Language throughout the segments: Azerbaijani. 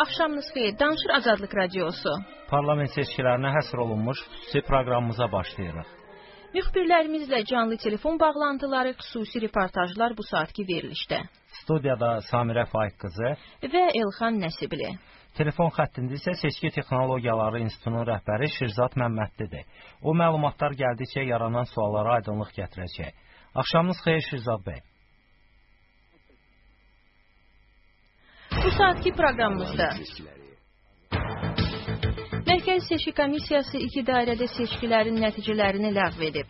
Axşamınız xeyir, Danışır Azadlıq Radiosu. Parlament seçkilərinə həsr olunmuş xüsusi proqramımıza başlayırıq. Müxbirlərimizlə canlı telefon bağlantıları, xüsusi reportajlar bu saatki verilişdə. Studiyada Samirə Faiq qızı və Elxan Nəsibli. Telefon xəttində isə Seçki Texnologiyaları İnstitutunun rəhbəri Şirzad Məmmədlidir. O məlumatlar gəldikcə yaranan suallara aydınlıq gətirəcək. Axşamınız xeyir Şirzad bəy. Bu saatki proqramımızda Mərkəzi Seçki Komissiyası 2 dairədə seçkilərin nəticələrini ləğv edib.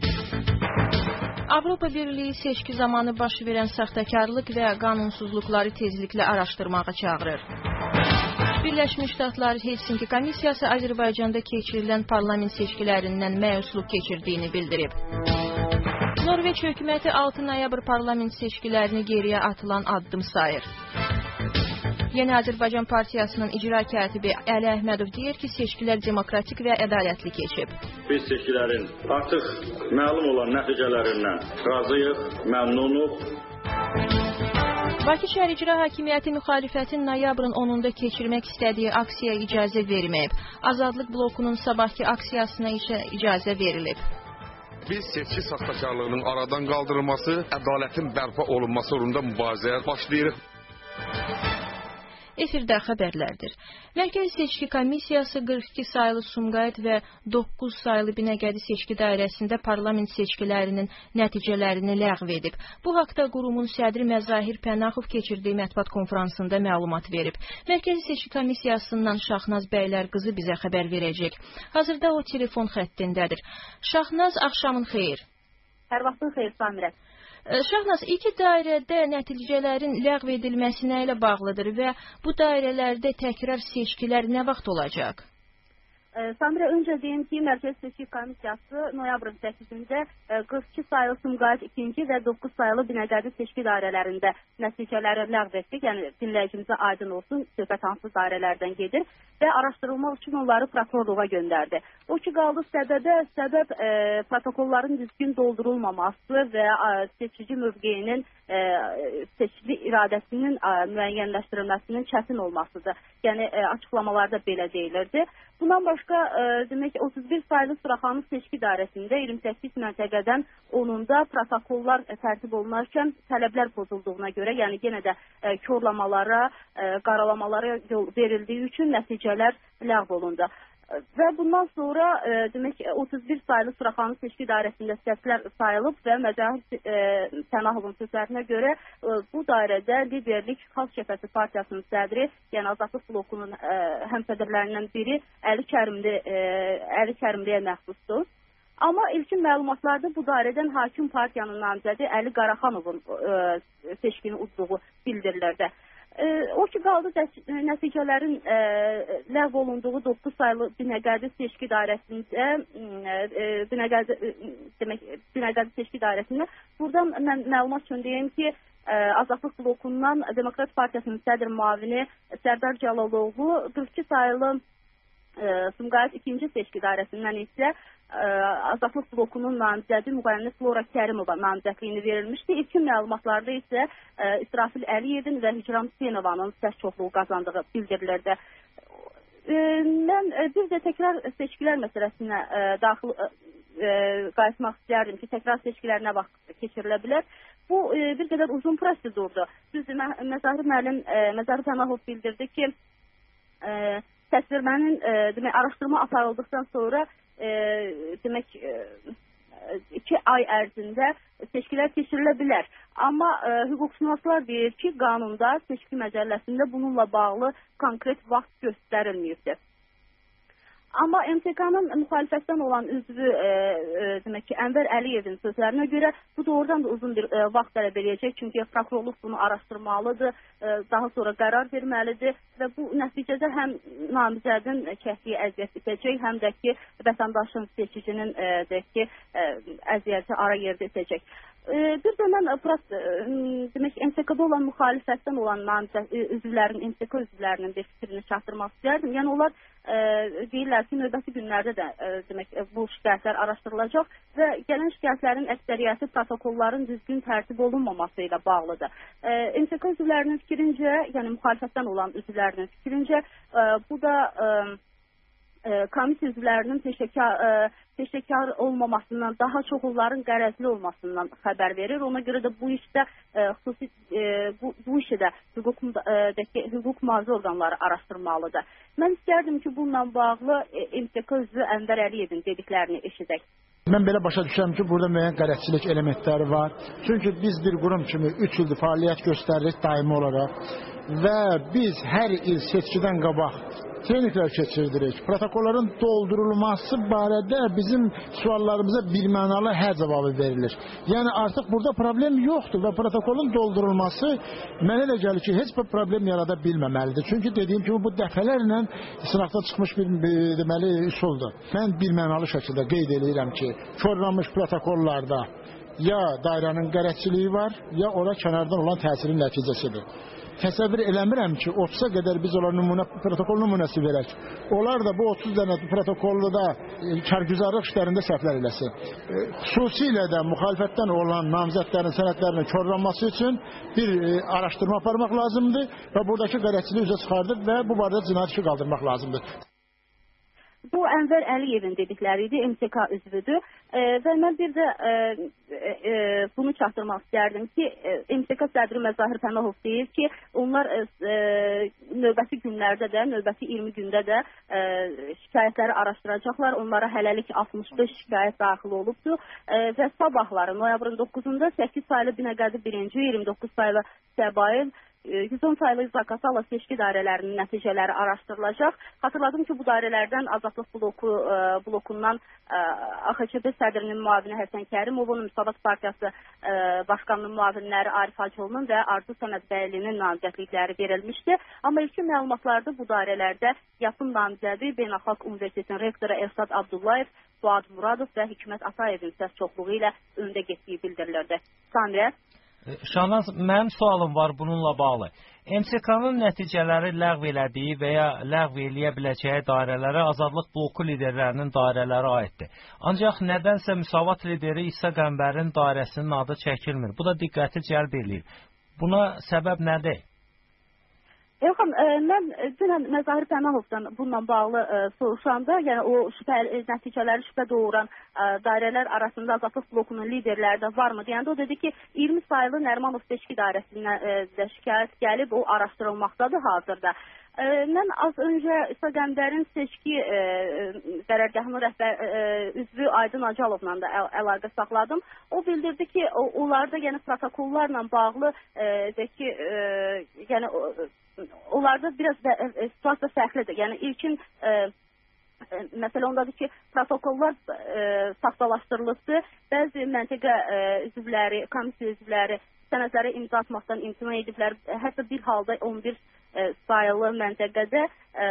Avropa Birliyi seçki zamanı baş verən saxtakarlıq və qanunsuzluqları tezliklə araşdırmağa çağırır. Birləşmiş Ştatlar Helsinki Komissiyası Azərbaycanda keçirilən parlament seçkilərindən məyusluq keçirdiyini bildirib. Norveç hökuməti 6 noyabr parlament seçkilərini geriyə atılan addım sayır. Yeni Azərbaycan Partiyasının icra katibi Əli Əhmədov deyir ki, seçkilər demokratik və ədalətli keçib. Biz seçkilərin artıq məlum olan nəticələrindən razıyıq, məmnunuq. Bakı şəhər icra hakimiyyəti müxalifətin noyabrın 10-da keçirmək istədiyi aksiyaya icazə verməyib. Azadlıq blokunun sabahki aksiyasına isə icazə verilib. Biz seçki saxtakarlığının aradan qaldırılması, ədalətin bərpa olunması uğrunda mübarizəyə başlayırıq. Efirdə xəbərlərdir. Mərkəzi Seçki Komissiyası 42 sayılı Sumqayıt və 9 sayılı Binəqədi seçki dairəsində parlament seçkilərinin nəticələrini ləğv edib. Bu haqda qurumun sədri Məzahir Pənaxov keçirdiyi mətbuat konfransında məlumat verib. Mərkəzi Seçki Komissiyasından Şahnaz Bəylər qızı bizə xəbər verəcək. Hazırda o telefon xəttindədir. Şahnaz, axşamın xeyir. Hər vaxtın xeyir, Samirə. Şahnaz, 2 dairədə nəticələrin ləğv edilməsinə ilə bağlıdır və bu dairələrdə təkrar seçkilər nə vaxt olacaq? Samirə, öncə deyim ki, Mərkəzi Seçki Komissiyası noyabrın 8-də 42 sayılı Sumqayıt 2-ci və 9 sayılı Binəqədi seçki dairələrində nəticələri ləğv etdik. Yəni, dinləyicimizə aydın olsun, söhbət hansı dairələrdən gedir və araşdırılmaq üçün onları prokurorluğa göndərdi. O ki, qaldı səbəb protokolların düzgün doldurulmaması və seçici mövqeyinin seçili iradəsinin müəyyənləşdirilməsinin çətin olmasıdır. Yəni, açıqlamalarda belə deyilirdi. Bundan başqa, demək ki, 31 sayılı Suraxanı seçki dairəsində 28 məntəqədən 10-unda protokollar tərtib olunarkən tələblər pozulduğuna görə, yəni yenə də korlamalara, qaralamalara yol verildiyi üçün nəticələr ləğv olundu. Və bundan sonra demək 31 sayılı Suraxanı seçki dairəsində səslər sayılıb və Məzahir Pənahovun sözlərinə görə bu dairədə Liderlik Xalq Cəbhəsi Partiyasının sədri, yəni Azadlıq blokunun həmsədrlərindən biri Əli Kərimliyə məxsusdur. Amma ilkin məlumatlarda bu dairədən hakim partiyanın namizədi Əli Qaraxanovun seçkini udduğu bildirilirdi. O ki, qaldı nəticələrin ləğv olunduğu 9 sayılı Binəqədi seçki dairəsində, Binəqədi seçki dairəsində, buradan mən məlumat üçün deyim ki, Azadlıq blokundan Demokrat Partiyasının sədr müavini Sərdar Cəlaloğlu 42 sayılı Sumqayıt 2-ci seçki dairəsindən isə Azadlıq blokunun namizədi Müğənni Flora Kərimova namizədliyini verilmişdi. İlkin məlumatlarda isə İsrafil Əliyevin və Hicran Hüseynovanın səs çoxluğu qazandığı bildirilirdi. Mən bir də təkrar seçkilər məsələsinə qayıtmaq istərdim ki, təkrar seçkilər nə vaxt keçirilə bilər. Bu bir qədər uzun prosedurdur. Düzdür, Məzahir Pənahov bildirdi ki, təsvirmənin araşdırma aparıldıqdan sonra demək 2 ay ərzində seçkilər keçirilə bilər. Amma hüquqşünaslar deyir ki, qanunda, seçki məcəlləsində bununla bağlı konkret vaxt göstərilməyibdir. Amma MTK-nın müxalifətdən olan üzvü demək ki, Ənvər Əliyevin sözlərinə görə bu doğrudan da uzun bir vaxt tələb edəcək. Çünki prokurorluq bunu araşdırmalıdır, daha sonra qərar verməlidir və bu nəticədə həm namizədin çəkdiyi əziyyət bitəcək, həm də ki, vətəndaşın, seçicinin əziyyəti ara yerdə itəcək. Bir də mən demək MSK-da olan müxalifətdən olan üzvlərin, MSK üzvlərinin bir fikrini çatdırmaq istərdim. Yəni onlar deyirlər ki, növbəti günlərdə də demək bu şikayətlər araşdırılacaq və gələn şikayətlərin əksəriyyəti protokolların düzgün tərtib olunmaması ilə bağlıdır. MSK üzvlərinin fikrincə, yəni müxalifətdən olan üzvlərinin fikrincə bu da komissiya üzvlərinin peşəkar olmamasından, daha çox onların qərəzli olmasından xəbər verir. Ona görə də bu işdə xüsusi bu işi də hüquq mühafizə orqanları araşdırmalıdır. Mən istərdim ki, bununla bağlı MSK üzvü Ənvər Əliyevin dediklərini eşidək. Mən belə başa düşürəm ki, burada müəyyən qərəzçilik elementləri var. Çünki biz bir qurum kimi 3 ildir fəaliyyət göstəririk daimi olaraq və biz hər il seçkidən qabaq treninqlər keçirdirik. Protokolların doldurulması barədə bizim suallarımıza birmənalı hə cavabı verilir. Yəni artıq burada problem yoxdur və protokolun doldurulması mənə elə gəlir ki, heç bir problem yarada bilməməlidir. Çünki dediyim kimi bu dəfələrlə sınaqda çıxmış bir deməli üsuldur. Mən birmənalı şəkildə qeyd edirəm ki, korlanmış protokollarda ya dairənin qərəzçiliyi var, ya ora kənardan olan təsirin nəticəsidir. Təsəvvür eləmirəm ki, 30-a qədər biz onlara protokol nümunəsi verək. Onlar da bu 30 dənə protokolda kərgüzarlıq işlərində səhvlər eləsin. Xüsusilə də müxalifətdən olan namizədlərin sənədlərinin korlanması üçün bir araşdırma aparmaq lazımdır və buradakı qərəzçiliyi üzə çıxardıb və bu barədə cinayət işi qaldırmaq lazımdır. Bu Ənvər Əliyevin dedikləri idi, MSK üzvüdür və mən bir də bunu çatdırmaq istərdim ki, MSK sədri Məzahir Pənahov deyir ki, onlar növbəti günlərdə də, növbəti 20 gündə də şikayətləri araşdıracaqlar. Onlara hələlik 65 şikayət daxil olubdur və sabahları noyabrın 9-da 8 saylı Binəqədi 1-ci, 29 saylı Səbail, 110 saylı Zaqatala seçki dairələrinin nəticələri araşdırılacaq. Xatırladım ki, bu dairələrdən Azadlıq blokundan AXÇB sədrinin müavini Həsən Kərimovun, Müsavat Partiyası başqanının müavinləri Arif Hacıoğlu'nun və Arzu Səmədbəylinin namizədlikləri verilmişdi. Amma ilkin məlumatlarda bu dairələrdə yapım namizədi Beynəlxalq Universitetinin rektoru Elsad Abdullayev, Fuad Muradov və Hikmət Atayevin səs çoxluğu ilə öndə getdiyi bildirilirdi. Samirə? Şahnaz, mənim sualım var bununla bağlı. MSK-nın nəticələri ləğv elədiyi və ya ləğv eləyə biləcəyi dairələrə Azadlıq bloku liderlərinin dairələri aiddir. Ancaq nədənsə Müsavat lideri İsa Qəmbərin dairəsinin adı çəkilmir. Bu da diqqəti cəlb edir. Buna səbəb nədir? Elxan, mən dünən Məzahir Pənahovdan bununla bağlı soruşanda, yəni o nəticələri şübhə doğuran dairələr arasında Azadlıq blokunun liderləri də varmı deyəndə o dedi ki, 20 saylı Nərimanov seçki dairəsindən də şikayət gəlib, o araşdırılmaqdadır hazırda. Mən az öncə İsa Qəmbərin seçki qərargahının üzvü Aydın Acalovla da əlaqə saxladım. O bildirdi ki, onlarda yəni protokollarla bağlı yəni onlarda biraz situasiya fərqlidir. Yəni ilkin məsələ ondadır ki, protokollar saxtalaşdırılıbdır. Bəzi məntəqə üzvləri, komissiya üzvləri sənədləri imza atmaqdan imtina ediblər. Hətta bir halda 11 sayılı məntəqədə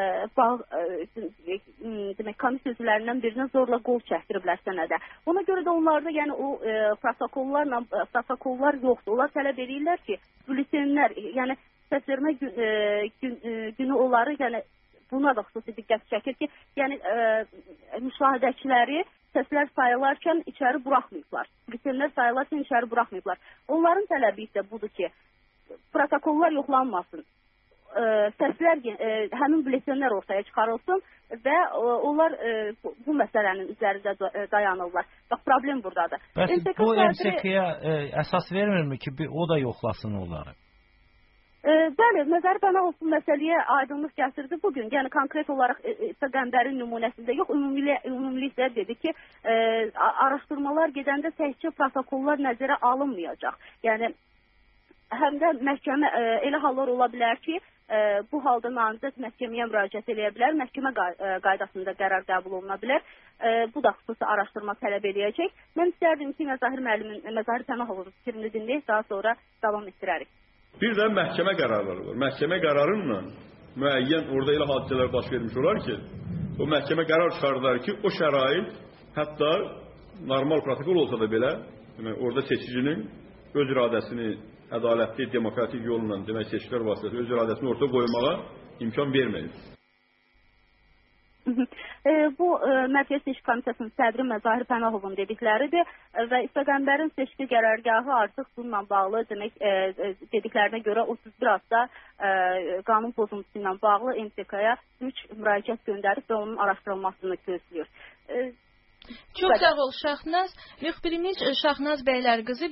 demək komissiya üzvlərindən birinə zorla qol çəkdiriblər sənədə. Ona görə də onlarda yəni o protokollar yoxdur. Onlar tələb edirlər ki, bületenlər, yəni səsvermə günü onları, yəni buna da xüsusi diqqət çəkir ki, yəni müşahidəçiləri səslər sayılarkən içəri buraxmayıblar. Bületenlər sayılarkən içəri buraxmayıblar. Onların tələbi isə budur ki, protokollar yoxlanmasın. Səslər, həmin bületenlər ortaya çıxarılsın və onlar bu məsələnin üzərində dayanırlar. Bax, problem buradadır. Bəs bu MSK-yə əsas vermirmi ki, o da yoxlasın onları? Bəli, Məzahir Pənahov bu məsələyə aydınlıq gətirdi bugün. Yəni konkret olaraq İsa Qəmbərin nümunəsində yox, ümumilikdə dedi ki, araşdırmalar gedəndə təkcə protokollar nəzərə alınmayacaq. Yəni həm də məhkəmə elə hallar ola bilər ki, bu halda namizəd məhkəməyə müraciət edə bilər, məhkəmə qaydasında qərar qəbul oluna bilər. Bu da xüsusi araşdırma tələb edəcək. Mən istərdim ki, Məzahir Pənahovun fikrini dinləyək, daha sonra davam etdirərik. Bir də məhkəmə qərarları var. Məhkəmə qərarıyla müəyyən orada elə hadisələr baş vermiş olar ki, o məhkəmə qərar çıxardılar ki, o şərait hətta normal protokol olsa da belə demək, orada seçicinin öz iradəsini ədalətli, demokratik yolla, demək, seçkilər vasitəsilə öz iradəsini ortaya qoymağa imkan verməyir. Bu Mərkəzi Seçki Komissiyasının sədri Zahir Pənahovun dedikləridir və İstəgənbərin seçki qərargahı artıq bununla bağlı demək dediklərinə görə 31 hafta qanun pozuntusu ilə bağlı MTK-ya 3 müraciət göndərib və onun araşdırılmasını gözləyir. Çox sağ ol Şahnaz. Müxbirimiz Şahnaz Bəylərqızı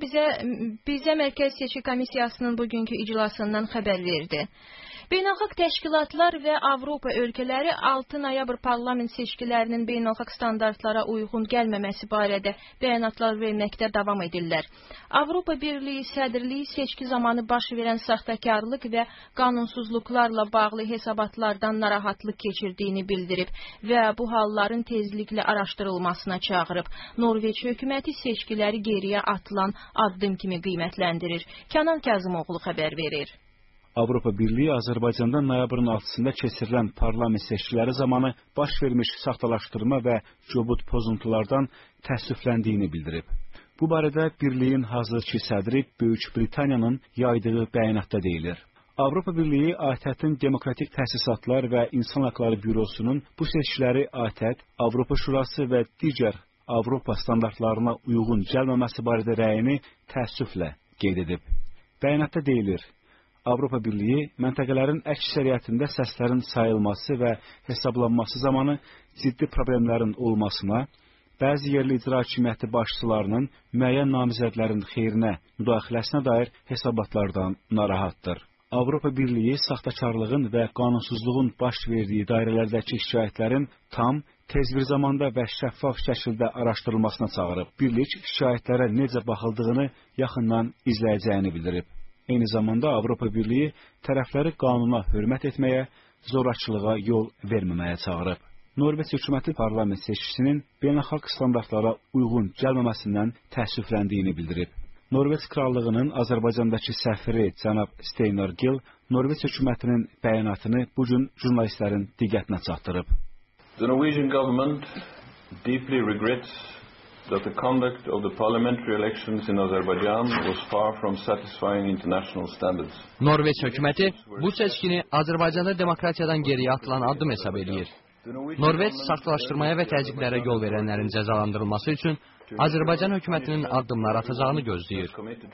bizə Mərkəzi Seçki Komissiyasının bugünkü iclasından xəbər verdi. Beynəlxalq təşkilatlar və Avropa ölkələri 6 noyabr parlament seçkilərinin beynəlxalq standartlara uyğun gəlməməsi barədə bəyanatlar verməkdə davam edirlər. Avropa Birliyi sədrliyi seçki zamanı baş verən saxtakarlıq və qanunsuzluqlarla bağlı hesabatlardan narahatlıq keçirdiyini bildirib və bu halların tezliklə araşdırılmasına çağırıb. Norveç hökuməti seçkiləri geriyə atılan addım kimi qiymətləndirir. Kənan Kazımoğlu xəbər verir. Avropa Birliyi Azərbaycanda noyabrın 6-sında keçirilən parlament seçkiləri zamanı baş vermiş saxtalaşdırma və cobud pozuntulardan təəssüfləndiyini bildirib. Bu barədə Birliyin hazırki sədri Böyük Britaniyanın yaydığı bəyanatda deyilir. Avropa Birliyi ATƏT-in Demokratik Təsisatlar və İnsan Haqları Bürosunun bu seçkiləri ATƏT, Avropa Şurası və digər Avropa standartlarına uyğun gəlməməsi barədə rəyini təəssüflə qeyd edib. Bəyanatda deyilir, Avropa Birliyi məntəqələrin əksəriyyətində səslərin sayılması və hesablanması zamanı ciddi problemlərin olmasına, bəzi yerli icra hakimiyyəti başçılarının müəyyən namizədlərin xeyrinə müdaxiləsinə dair hesabatlardan narahatdır. Avropa Birliyi saxtakarlığın və qanunsuzluğun baş verdiyi dairələrdəki şikayətlərin tam, tez bir zamanda və şəffaf şəkildə araşdırılmasına çağırıb. Birlik şikayətlərə necə baxıldığını yaxından izləyəcəyini bildirib. Eyni zamanda Avropa Birliyi tərəfləri qanuna hörmət etməyə, zorakılığa yol verməməyə çağırıb. Norveç hökuməti parlament seçkisinin beynəlxalq standartlara uyğun gəlməməsindən təəssüfləndiyini bildirib. Norveç Krallığının Azərbaycandakı səfiri cənab Steinar Gill Norveç hökumətinin bəyanatını bu gün jurnalistlərin diqqətinə çatdırıb. The Norwegian government deeply regrets that the conduct of the parliamentary elections in Azerbaijan was far from satisfying international standards. Norveç hökuməti bu seçkini Azərbaycanda demokratiyadan geriyə atılan addım hesab edir. Norveç saxtalaşdırmaya və təzyiqlərə yol verənlərin cəzalandırılması üçün Azərbaycan hökumətinin addımlar atacağını gözləyir.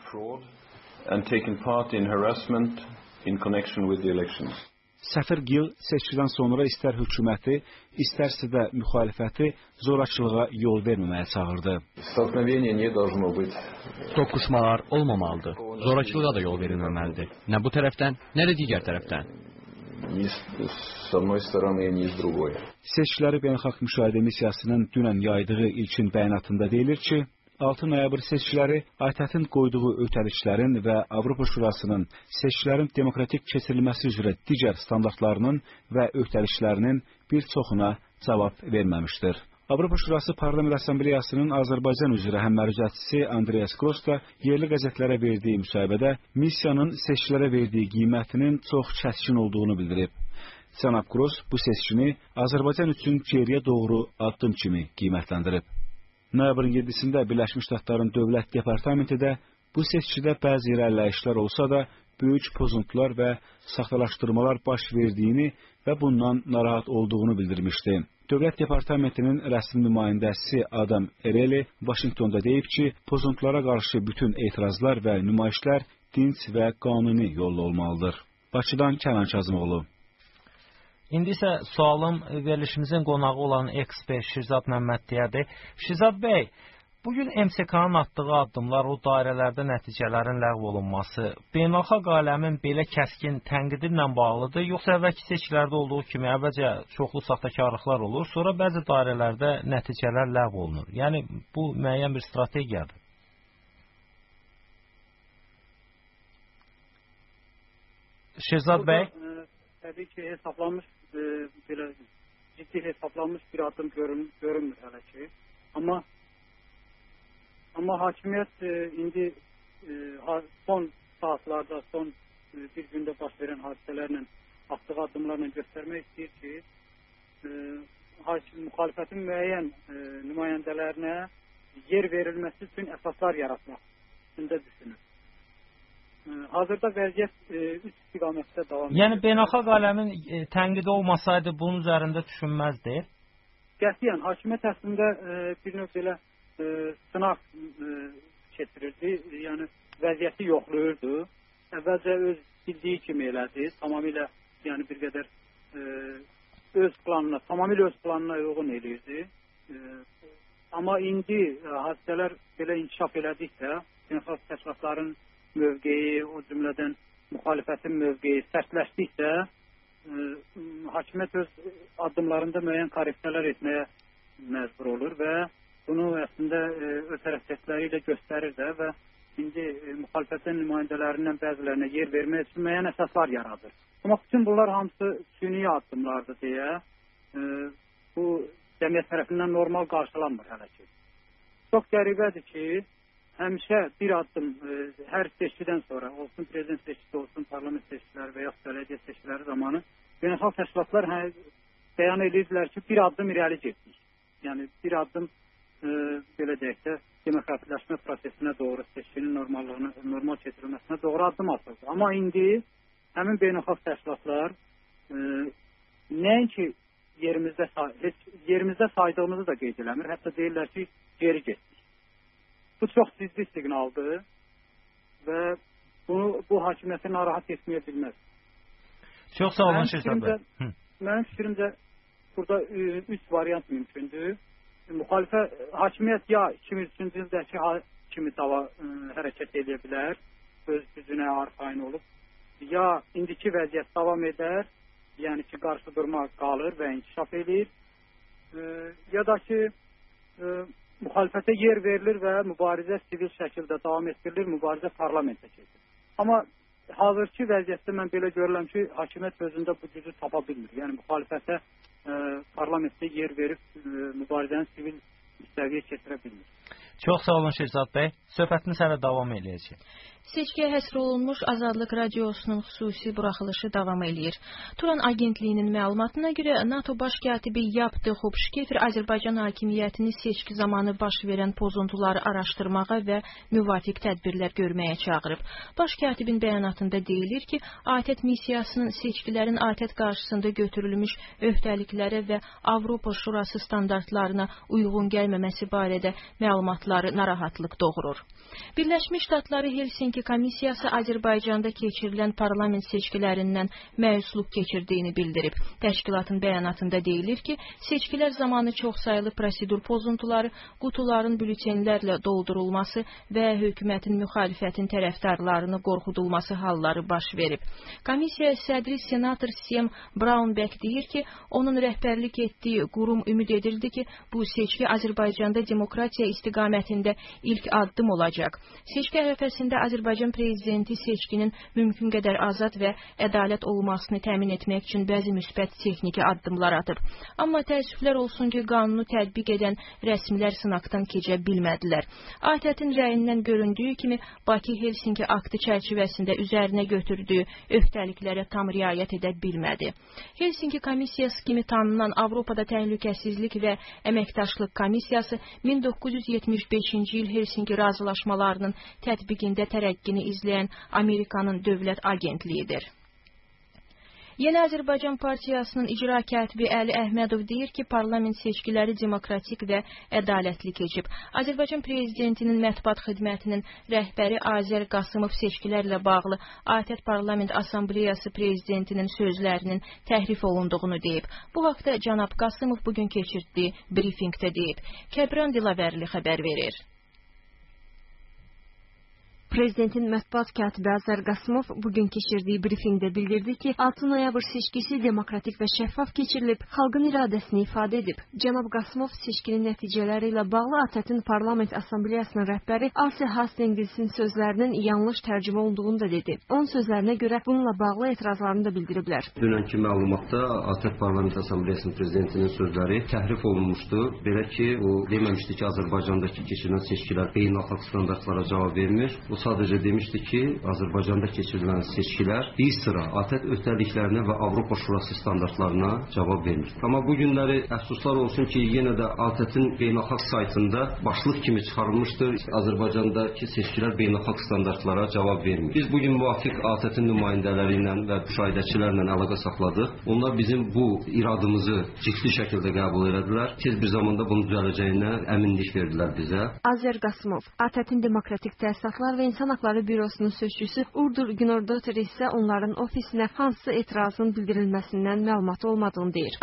And taken part in harassment in connection with the elections. Səfir Gill seçkidən sonra istər hökuməti, istərsə də müxalifəti zorakılığa yol verməməyə çağırdı. Toqquşmalar olmamalıdır. Zorakılığa da yol verilməməlidir. Nə bu tərəfdən, nə də digər tərəfdən. Seçkiləri Beynəlxalq Müşahidə Missiyasının dünən yaydığı ilkin bəyanatında deyilir ki, 6 noyabr seçkiləri ATƏT-in qoyduğu ötəliklərin və Avropa Şurasının seçkilərin demokratik keçirilməsi üzrə digər standartlarının və ötəliklərinin bir çoxuna cavab verməmişdir. Avropa Şurası Parlament Assambleyasının Azərbaycan üzrə həmmərcətçisi Andreas Gross da yerli qəzetlərə verdiyi müsahibədə missiyanın seçkilərə verdiyi qiymətinin çox kəskin olduğunu bildirib. Cənab Gross bu seçkini Azərbaycan üçün geriyə doğru addım kimi qiymətləndirib. Noyabrın 7-sində Birləşmiş Ştatların Dövlət Departamenti də bu seçkidə bəzi irəliləyişlər olsa da böyük pozuntular və saxtalaşdırmalar baş verdiyini və bundan narahat olduğunu bildirmişdi. Dövlət Departamentinin rəsmi nümayəndəsi Adam Ereli Vaşinqtonda deyib ki, pozuntulara qarşı bütün etirazlar və nümayişlər dinc və qanuni yolla olmalıdır. Bakıdan Kənan Kazımoğlu. İndi isə sualım verilişimizin qonağı olan ekspert Şirzad Məmməddiyədir. Şirzad bəy, bugün MSK-nın atdığı addımlar, o dairələrdə nəticələrin ləğv olunması beynəlxalq aləmin belə kəskin tənqidi ilə bağlıdır, yoxsa əvvəlki seçkilərdə olduğu kimi əvvəlcə çoxlu saxtakarlıqlar olur, sonra bəzi dairələrdə nəticələr ləğv olunur. Yəni bu müəyyən bir strategiyadır. Şirzad bəy? Təbii ki, hesablanmış, belə ciddi hesablanmış bir adım görünmür hələ ki. Amma hakimiyyət indi son saatlarda, son bir gündə baş verən hadisələrlə, atdığı addımlarla göstərmək istəyir ki, müxalifətin müəyyən nümayəndələrinə yer verilmesi üçün əsaslar yaratmaq üstündə düşünür. Hazırda vəziyyət 3 istiqamətdə davam edir. Yəni beynəlxalq aləmin tənqidi olmasaydı bunun üzərində düşünməzdi? Qətiyyən, hakimiyyət əslində bir növ belə sınaq keçirirdi, yəni vəziyyəti yoxlayırdı. Əvvəlcə öz bildiyi kimi elədi, tamamilə yəni bir qədər öz planına uyğun eləyirdi. Amma indi hadisələr belə inkişaf elədiksə, beynəlxalq təşkilatların mövqeyi, o cümlədən müxalifətin mövqeyi sərtləşdiksə, hakimiyyət öz addımlarında müəyyən korreksiyalar etməyə məcbur olur və bunu əslində öz hərəkətləri ilə göstərir də və indi müxalifətin nümayəndələrindən bəzilərinə yer vermək üçün müəyyən əsaslar yaradır. Amma bütün bunlar hamısı süni addımlardır deyə bu cəmiyyət tərəfindən normal qarşılanmır hələ ki. Çox qəribədir ki, həmişə bir addım hər seçkidən sonra, olsun prezident seçkisi, olsun parlament seçkiləri və ya bələdiyyə seçkiləri zamanı beynəlxalq təşkilatlar bəyan edirdilər ki, bir addım irəli getdik. Yəni bir addım belə deyək də demokratikləşmə prosesinə doğru, seçkinin normal keçirilməsinə doğru addım atıldı. Amma indi həmin beynəlxalq təşkilatlar nəinki yerimizdə saydığımızı da qeyd eləmir, hətta deyirlər ki, geri getdik. Bu çox ciddi siqnaldır və bu hakimiyyəti narahat etməyə bilməz. Çox sağ olun Şehzad bəy. Mənim fikrimcə burada 3 variant mümkündür. Hakimiyyət ya 2003-cü ildəki kimi hərəkət edə bilər, öz gücünə arxayın olub, ya indiki vəziyyət davam edər, yəni ki, qarşı durma qalır və inkişaf edir, ya da ki, müxalifətə yer verilir və mübarizə sivil şəkildə davam etdirilir, mübarizə parlamentə keçir. Amma hazırki vəziyyətdə mən belə görürəm ki, hakimiyyət özündə bu gücü tapa bilmir. Yəni müxalifətə parlamentdə yer verib mübarizəni sivil səviyyə keçirə bilmir. Çox sağ olun Şehzad bəy. Söhbətini sənə davam eləyəcək. Seçkiyə həsr olunmuş Azadlıq Radiosunun xüsusi buraxılışı davam eləyir. Turan Agentliyinin məlumatına görə NATO baş katibi Yaptı Xobşkefer Azərbaycan hakimiyyətini seçki zamanı baş verən pozuntuları araşdırmağa və müvafiq tədbirlər görməyə çağırıb. Baş katibin bəyanatında deyilir ki, ATƏT missiyasının seçkilərin ATƏT qarşısında götürülmüş öhdəliklərə və Avropa Şurası standartlarına uyğun gəlməməsi barədə məlumatları narahatlıq doğurur. Birləşmiş Ştatları Helsinki Komissiyası Azərbaycanda keçirilən parlament seçkilərindən məyusluq keçirdiyini bildirib. Təşkilatın bəyanatında deyilir ki, seçkilər zamanı çoxsaylı prosedur pozuntuları, qutuların bültenlərlə doldurulması və hökumətin müxalifətin tərəfdarlarını qorxudulması halları baş verib. Komissiya sədri senator Sam Brownback deyir ki, onun rəhbərlik etdiyi qurum ümid edirdi ki, bu seçki Azərbaycanda demokratiya istiqamətində ilk addım olacaq. Seçki ərəfəsində Azərbaycan prezidenti seçkinin mümkün qədər azad və ədalət olmasını təmin etmək üçün bəzi müsbət texniki addımlar atıb. Amma təəssüflər olsun ki, qanunu tətbiq edən rəsmilər sınaqdan keçə bilmədilər. ATƏT-in rəyindən göründüyü kimi Bakı Helsinki aktı çərçivəsində üzərinə götürdüyü öhdəliklərə tam riayət edə bilmədi. Helsinki Komissiyası kimi tanınan Avropada Təhlükəsizlik və Əməkdaşlıq Komissiyası 1975-ci il Helsinki razılaşmalarının tətbiqində tərəqqini izləyən Amerikanın dövlət agentliyidir. Yeni Azərbaycan Partiyasının icra katibi Əli Əhmədov deyir ki, parlament seçkiləri demokratik və ədalətli keçib. Azərbaycan prezidentinin mətbuat xidmətinin rəhbəri Azər Qasımov seçkilərlə bağlı ATƏT Parlament Assambleyası prezidentinin sözlərinin təhrif olunduğunu deyib. Bu haqda cənab Qasımov bugün keçirdiyi brifinqdə deyib. Kəbran Dilavərli xəbər verir. Prezidentin mətbuat katibi Azər Qasımov bugün keçirdiyi brifinqdə bildirdi ki, 6 noyabr seçkisi demokratik və şəffaf keçirilib, xalqın iradəsini ifadə edib. Cənab Qasımov seçkinin nəticələri ilə bağlı ATƏT-in Parlament Assambleyasının rəhbəri Asi Hastingsin sözlərinin yanlış tərcümə olduğunu da dedi. Onun sözlərinə görə bununla bağlı etirazlarını da bildiriblər. Dünənki məlumatda ATƏT Parlament Assambleyasının prezidentinin sözləri təhrif olunmuşdu. Belə ki, o deməmişdi ki, Azərbaycandakı keçirilən seçkilər beynəlxalq standartlara cavab vermir. O sadəcə demişdi ki, Azərbaycanda keçirilən seçkilər bir sıra ATƏT öhdəliklərinə və Avropa Şurası standartlarına cavab vermir. Amma bu günləri əfsuslar olsun ki, yenə də ATƏT-in beynəlxalq saytında başlıq kimi çıxarılmışdır. Azərbaycandakı seçkilər beynəlxalq standartlara cavab vermir. Biz bugün müvafiq ATƏT-in nümayəndələri ilə və müşahidəçilərlə əlaqə saxladıq. Onlar bizim bu iradımızı ciddi şəkildə qəbul etdilər. Tez bir zamanda bunun düzələcəyinə əminlik verdilər bizə. Azer Qasımov, ATƏT-in Demokratik Təsisatlar və İnsan Haqları Bürosunun sözçüsü Urdur Günordotur isə onların ofisinə hansı etirazın bildirilməsindən məlumat olmadığını deyir.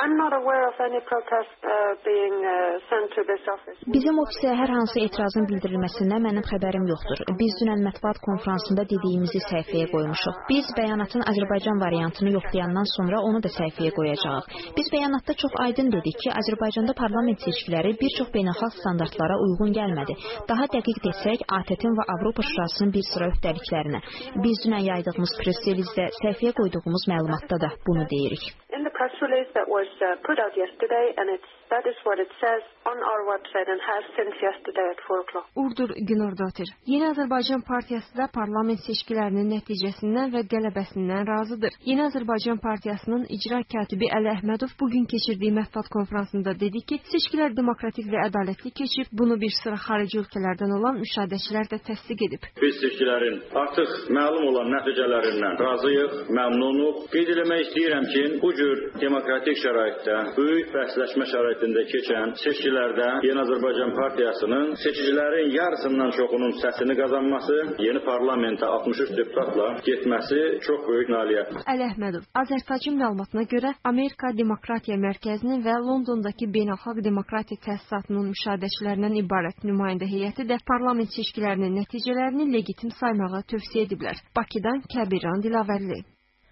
Bizim ofisə hər hansı etirazın bildirilməsindən mənim xəbərim yoxdur. Biz dünən mətbuat konfransında dediyimizi səhifəyə qoymuşuq. Biz bəyanatın Azərbaycan variantını yoxlayandan sonra onu da səhifəyə qoyacağıq. Biz bəyanatda çox aydın dedik ki, Azərbaycanda parlament seçkiləri bir çox beynəlxalq standartlara uyğun gəlmədi. Daha dəqiq desək, ATƏT-in və Avropa Şurasının bir sıra öhdəliklərinə. Biz dünən yaydığımız press relizdə səhifəyə qoyduğumuz məlumatda da bunu deyirik. In the press release that was put out yesterday, and that is what it says on our website and has since yesterday at 4 o'clock. Urdur Günordotur. Yeni Azərbaycan Partiyası da parlament seçkilərinin nəticəsindən və qələbəsindən razıdır. Yeni Azərbaycan Partiyasının icra katibi Əli Əhmədov bugün keçirdiyi mətbuat konfransında dedi ki, seçkilər demokratik və ədalətli keçib, bunu bir sıra xarici ölkələrdən olan müşahidəçilər də təsdiq edib. Biz seçkilərin artıq məlum olan nəticələrindən razıyıq, məmnunuq. Qeyd eləmək istəyirəm ki, bu cür demokratik şəraitdə, böyük bəhsləşmə şəraitində keçən seçkilərdə Yeni Azərbaycan Partiyasının seçicilərin yarısından çoxunun səsini qazanması, yeni parlamentə 63 deputatla getməsi çox böyük nailiyyətdir. Əli Əhmədov, Azərtacın məlumatına görə Amerika Demokratiya Mərkəzinin və Londondakı Beynəlxalq Demokratiya Təsisatının müşahidəçilərindən ibarət nümayəndə heyəti də parlament seçkilərinin nəticələrini legitim saymağı tövsiyə ediblər. Bakıdan Kəbiran Dilavərli.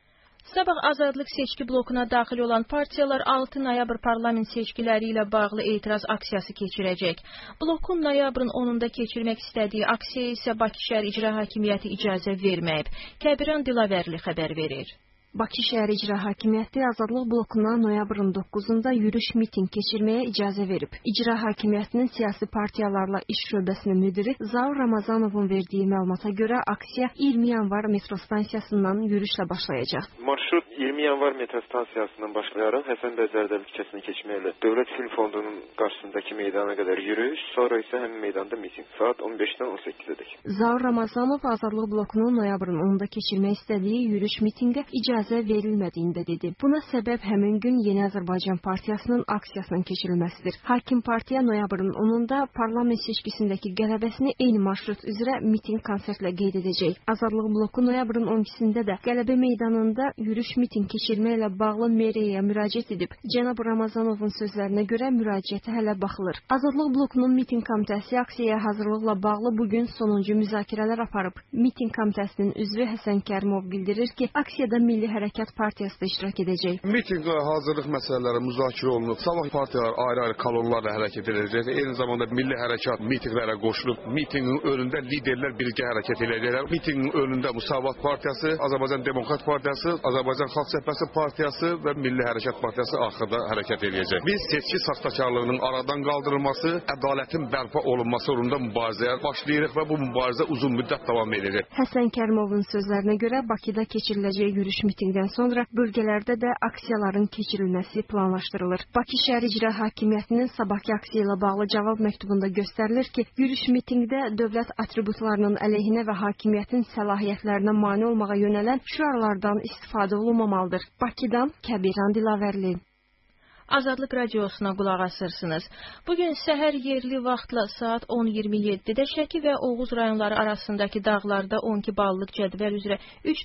Sabah Azadlıq seçki blokuna daxil olan partiyalar 6 noyabr parlament seçkiləri ilə bağlı etiraz aksiyası keçirəcək. Blokun noyabrın 10-da keçirmək istədiyi aksiya isə Bakı şəhər İcra Hakimiyyəti icazə verməyib. Kəbiran Dilavərli xəbər verir. Bakı şəhər İcra Hakimiyyəti Azadlıq blokuna noyabrın 9-da yürüyüş miting keçirməyə icazə verib. İcra Hakimiyyətinin siyasi partiyalarla iş şöbəsinin müdiri Zaur Ramazanovun verdiyi məlumata görə aksiya 20 yanvar metro stansiyasından yürüyüşlə başlayacaq. Marşrut 20 yanvar metro stansiyasından başlayaraq Həsən bəy Zərdəli küçəsini keçməklə Dövlət Film Fondunun qarşısındakı meydana qədər yürüyüş, sonra isə həmin meydanda miting saat 15-dən 18-dək. Zaur Ramazanov Azadlıq blokunun noyabrın 10-da keçirmək istədiyi yürüyüş mitinqə icazə verilmədiyini də dedi. Buna səbəb həmin gün Yeni Azərbaycan Partiyasının aksiyasının keçirilməsidir. Hakim partiya noyabrın 10-da parlament seçkisindəki qələbəsini eyni marşrut üzrə miting konsertlə qeyd edəcək. Azadlıq bloku noyabrın 12-sində də Qələbə meydanında yürüyüş miting keçirməklə bağlı meriyaya müraciət edib. Cənab Ramazanovun sözlərinə görə müraciətə hələ baxılır. Azadlıq blokunun miting komitəsi aksiyaya hazırlıqla bağlı bugün sonuncu müzakirələr aparıb. Miting komitəsinin üzvü Həsən Kərimov bildirir ki, aksiyada Milli Hərəkat Partiyası da iştirak edəcək. Mitinqə hazırlıq məsələləri müzakirə olunub. Sabah partiyalar ayrı-ayrı kolonlarla hərəkət edəcək. Eyni zamanda Milli Hərəkat mitinqlərə qoşulub. Mitinqin önündə liderlər birgə hərəkət edəcəklər. Mitinqin önündə Müsavat Partiyası, Azərbaycan Demokrat Partiyası, Azərbaycan Xalq Cəbhəsi Partiyası və Milli Hərəkat Partiyası arxada hərəkət edəcək. Biz seçki saxtakarlığının aradan qaldırılması, ədalətin bərpa olunması uğrunda mübarizəyə başlayırıq və bu mübarizə uzun müddət davam edəcək. Həsən Kərimovun sözlərinə görə Bakıda keçiriləcək yürüyüş mitingdən sonra bölgələrdə də aksiyaların keçirilməsi planlaşdırılır. Bakı şəhər İcra Hakimiyyətinin sabahki aksiya ilə bağlı cavab məktubunda göstərilir ki, yürüyüş mitingdə dövlət atributlarının əleyhinə və hakimiyyətin səlahiyyətlərinə mane olmağa yönələn şüarlardan istifadə olunmamalıdır. Bakıdan Kəbiran Dilavərli. Azadlıq radiosuna qulaq asırsınız. Bugün səhər yerli vaxtla saat 10:27-də Şəki və Oğuz rayonları arasındakı dağlarda 12 ballıq cədvəl üzrə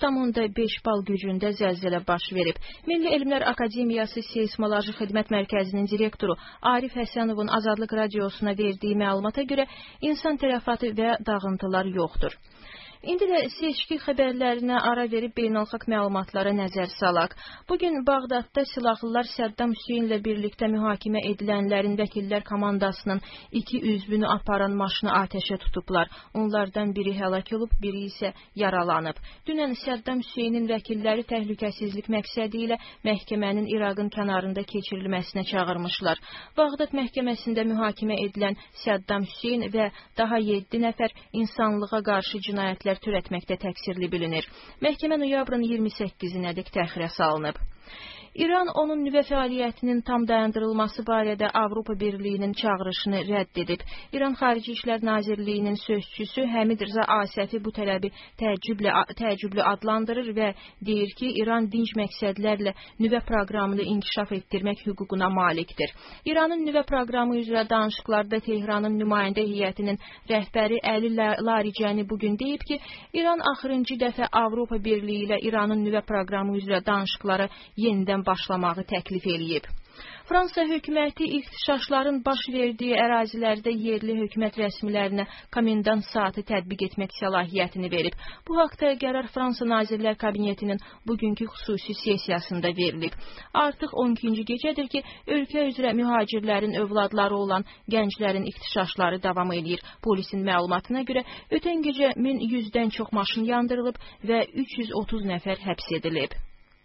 3,5 bal gücündə zəlzələ baş verib. Milli Elmlər Akademiyası Seysmoloji Xidmət Mərkəzinin direktoru Arif Həsənovun Azadlıq radiosuna verdiyi məlumata görə insan tələfatı və dağıntılar yoxdur. İndi də seçki xəbərlərinə ara verib beynəlxalq məlumatlara nəzər salaq. Bugün Bağdadda silahlılar Səddam Hüseynlə birlikdə mühakimə edilənlərin vəkillər komandasının 2 üzvünü aparan maşını atəşə tutublar. Onlardan biri həlak olub, biri isə yaralanıb. Dünən Səddam Hüseynin vəkilləri təhlükəsizlik məqsədi ilə məhkəmənin İraqın kənarında keçirilməsinə çağırmışlar. Bağdad məhkəməsində mühakimə edilən Səddam Hüseyn və daha 7 nəfər insanlığa qarşı cinayətlər fəaliyyətlər törətməkdə təqsirli bilinir. Məhkəmə noyabrın 28-nədək təxirə salınıb. İran onun nüvə fəaliyyətinin tam dayandırılması barədə Avropa Birliyinin çağırışını rədd edib. İran Xarici İşlər Nazirliyinin sözçüsü Həmid Rza Asəfi bu tələbi təəccüblü adlandırır və deyir ki, İran dinc məqsədlərlə nüvə proqramını inkişaf etdirmək hüququna malikdir. İranın nüvə proqramı üzrə danışıqlarda Tehranın nümayəndə heyətinin rəhbəri Əli Laricəni bugün deyib ki, İran axırıncı dəfə Avropa Birliyi ilə İranın nüvə proqramı üzrə danışıqlara yenidən başlamağı təklif eləyib. Fransa hökuməti ixtişaşların baş verdiyi ərazilərdə yerli hökumət rəsmilərinə komendant saatı tətbiq etmək səlahiyyətini verib. Bu haqda qərar Fransa Nazirlər Kabinetinin bugünkü xüsusi sessiyasında verilib. Artıq 12-ci gecədir ki, ölkə üzrə mühacirlərin övladları olan gənclərin ixtişaşları davam edir. Polisin məlumatına görə ötən gecə 1100-dən çox maşın yandırılıb və 330 nəfər həbs edilib.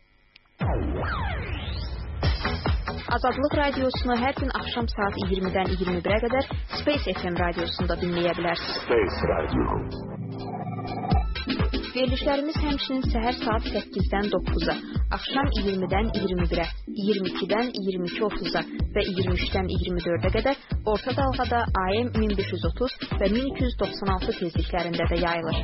Azadlıq radiosunu hər gün axşam saat 20-dən 21-ə qədər Space FM radiosunda dinləyə bilərsiniz. Space Radio. Verilişlərimiz həmçinin səhər saat 8-dən 9-a, axşam 20-dən 21-ə, 22-dən 22:30-a və 23-dən 24-ə qədər orta dalğada AM 1530 və 1296 tezliklərində də yayılır.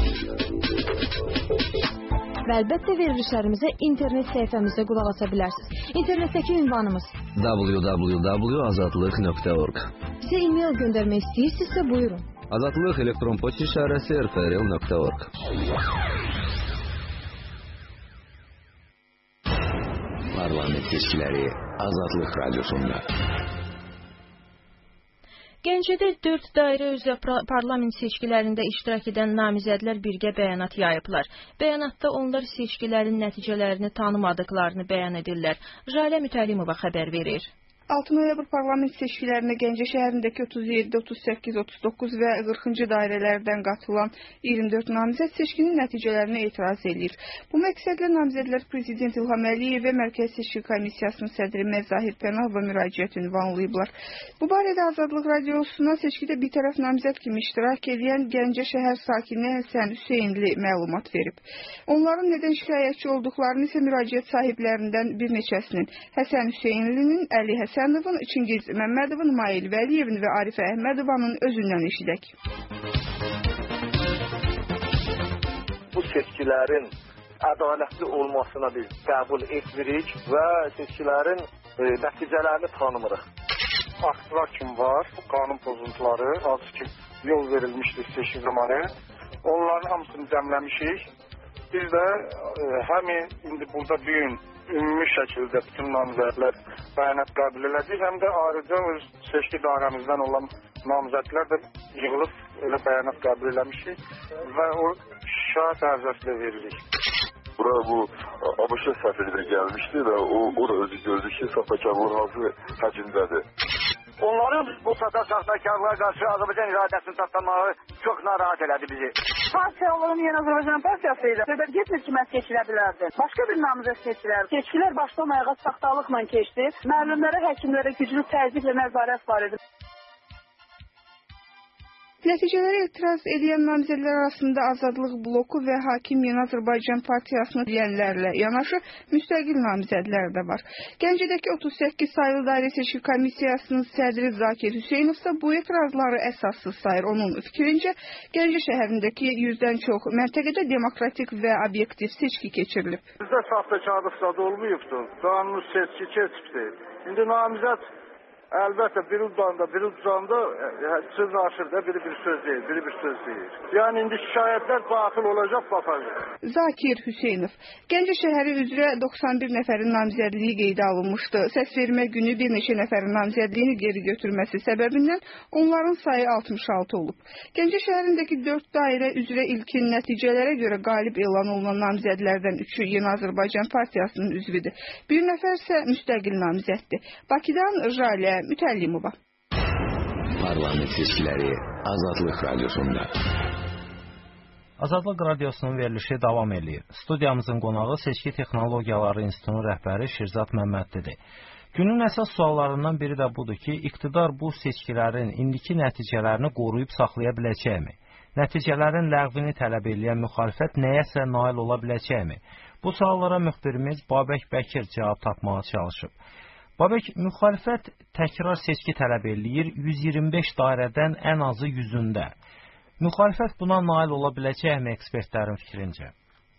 Və əlbəttə verilişlərimizə internet səhifəmizdə qulaq asa bilərsiniz. İnternetdəki ünvanımız www.azadlıq.org. Sizə e-mail göndərmək istəyirsinizsə buyurun. Azadlıq elektron poçt işarəsi rfrl.org. Parlament seçkiləri Azadlıq radiosunda. Gəncədə 4 dairə üzrə parlament seçkilərində iştirak edən namizədlər birgə bəyanat yayıblar. Bəyanatda onlar seçkilərin nəticələrini tanımadıqlarını bəyan edirlər. Jalə Mütəllimova xəbər verir. 6 noyabr parlament seçkilərində Gəncə şəhərindəki 37, 38, 39 və 40-cı dairələrdən qatılan 24 namizəd seçkinin nəticələrinə etiraz edir. Bu məqsədlə namizədlər Prezident İlham Əliyev və Mərkəzi Seçki Komissiyasının sədri Məzahir Pənahova müraciət ünvanlayıblar. Bu barədə Azadlıq radiosuna seçkidə bir tərəf namizəd kimi iştirak edən Gəncə şəhər sakini Həsən Hüseynli məlumat verib. Onların nədən şikayətçi olduqlarını isə müraciət sahiblərindən bir neçəsinin Həsən Hüseynlinin, Əli Həsənovun, Çingiz Məmmədovun, Mail Vəliyevin və Arifə Əhmədovanın özündən eşidək. Bu seçkilərin ədalətli olmasına biz qəbul etmirik və seçkilərin nəticələrini tanımırıq. Aktlar kim var, qanun pozuntuları, hansı ki yol verilmişdir seçki zamanı, onların hamısını cəmləmişik. Biz də həmin indi burada bugün ümumi şəkildə bütün namizədlər bəyanat qəbul elədik, həm də ayrıca öz seçki dairəmizdən olan namizədlər də yığılıb elə bəyanat qəbul eləmişik və o şahid ərizəsi də veririk. Bura bu ABŞ səfiri gəlmişdi və o da özü gördü ki, saxtakarlıq hansı həcmdədir. Onların bu saxtakarlığa qarşı Azərbaycan iradəsini tapdamağı çox narahat elədi bizi. Partiyaların Yeni Azərbaycan Partiyası ilə söhbət getmir ki, mən seçilə bilərdim. Başqa bir namizəd seçilər. Seçkilər başdan ayağa saxtalıqla keçdi. Müəllimlərə, həkimlərə güclü təzyiq və nəzarət var idi. Nəticələrə etiraz edən namizədlər arasında Azadlıq bloku və Hakim Yeni Azərbaycan Partiyasını deyənlərlə yanaşı müstəqil namizədlər də var. Gəncədəki 38 sayılı dairə seçki komissiyasının sədri Zakir Hüseynov isə bu etirazları əsassız sayır. Onun fikrincə, Gəncə şəhərindəki 100-dən çox məntəqədə demokratik və obyektiv seçki keçirilib. Bizdə saxtakarlıq da olmayıbdır. Qanun seçki keçibdir. İndi namizəd əlbəttə biri udanda, biri udanda söz aşırda biri bir söz deyir, biri bir söz deyir. Yəni indi şikayətlər daxil olacaq, baxacaq. Zakir Hüseynov. Gəncə şəhəri üzrə 91 nəfərin namizədliyi qeydə alınmışdı. Səs vermə günü bir neçə nəfərin namizədliyini geri götürməsi səbəbindən onların sayı 66 olub. Gəncə şəhərindəki 4 dairə üzrə ilkin nəticələrə görə qalib elan olunan namizədlərdən 3-ü Yeni Azərbaycan Partiyasının üzvüdür. Bir nəfər isə müstəqil namizəddir. Bakıdan Jalə Mütəllimova. Parlament seçkiləri Azadlıq radiosunda. Azadlıq radiosunun verilişi davam edir. Studiyamızın qonağı Seçki Texnologiyaları İnstitutunun rəhbəri Şirzad Məmmədlidir. Günün əsas suallarından biri də budur ki, iqtidar bu seçkilərin indiki nəticələrini qoruyub saxlaya biləcəkmi? nəticələrin ləğvini tələb edən müxalifət nəyəsə nail ola biləcəkmi? Bu suallara müxbirimiz Babək Bəkir cavab tapmağa çalışıb. Babək, müxalifət təkrar seçki tələb eləyir 125 dairədən ən azı 100-ündə. Müxalifət buna nail ola biləcəkmi ekspertlərin fikrincə?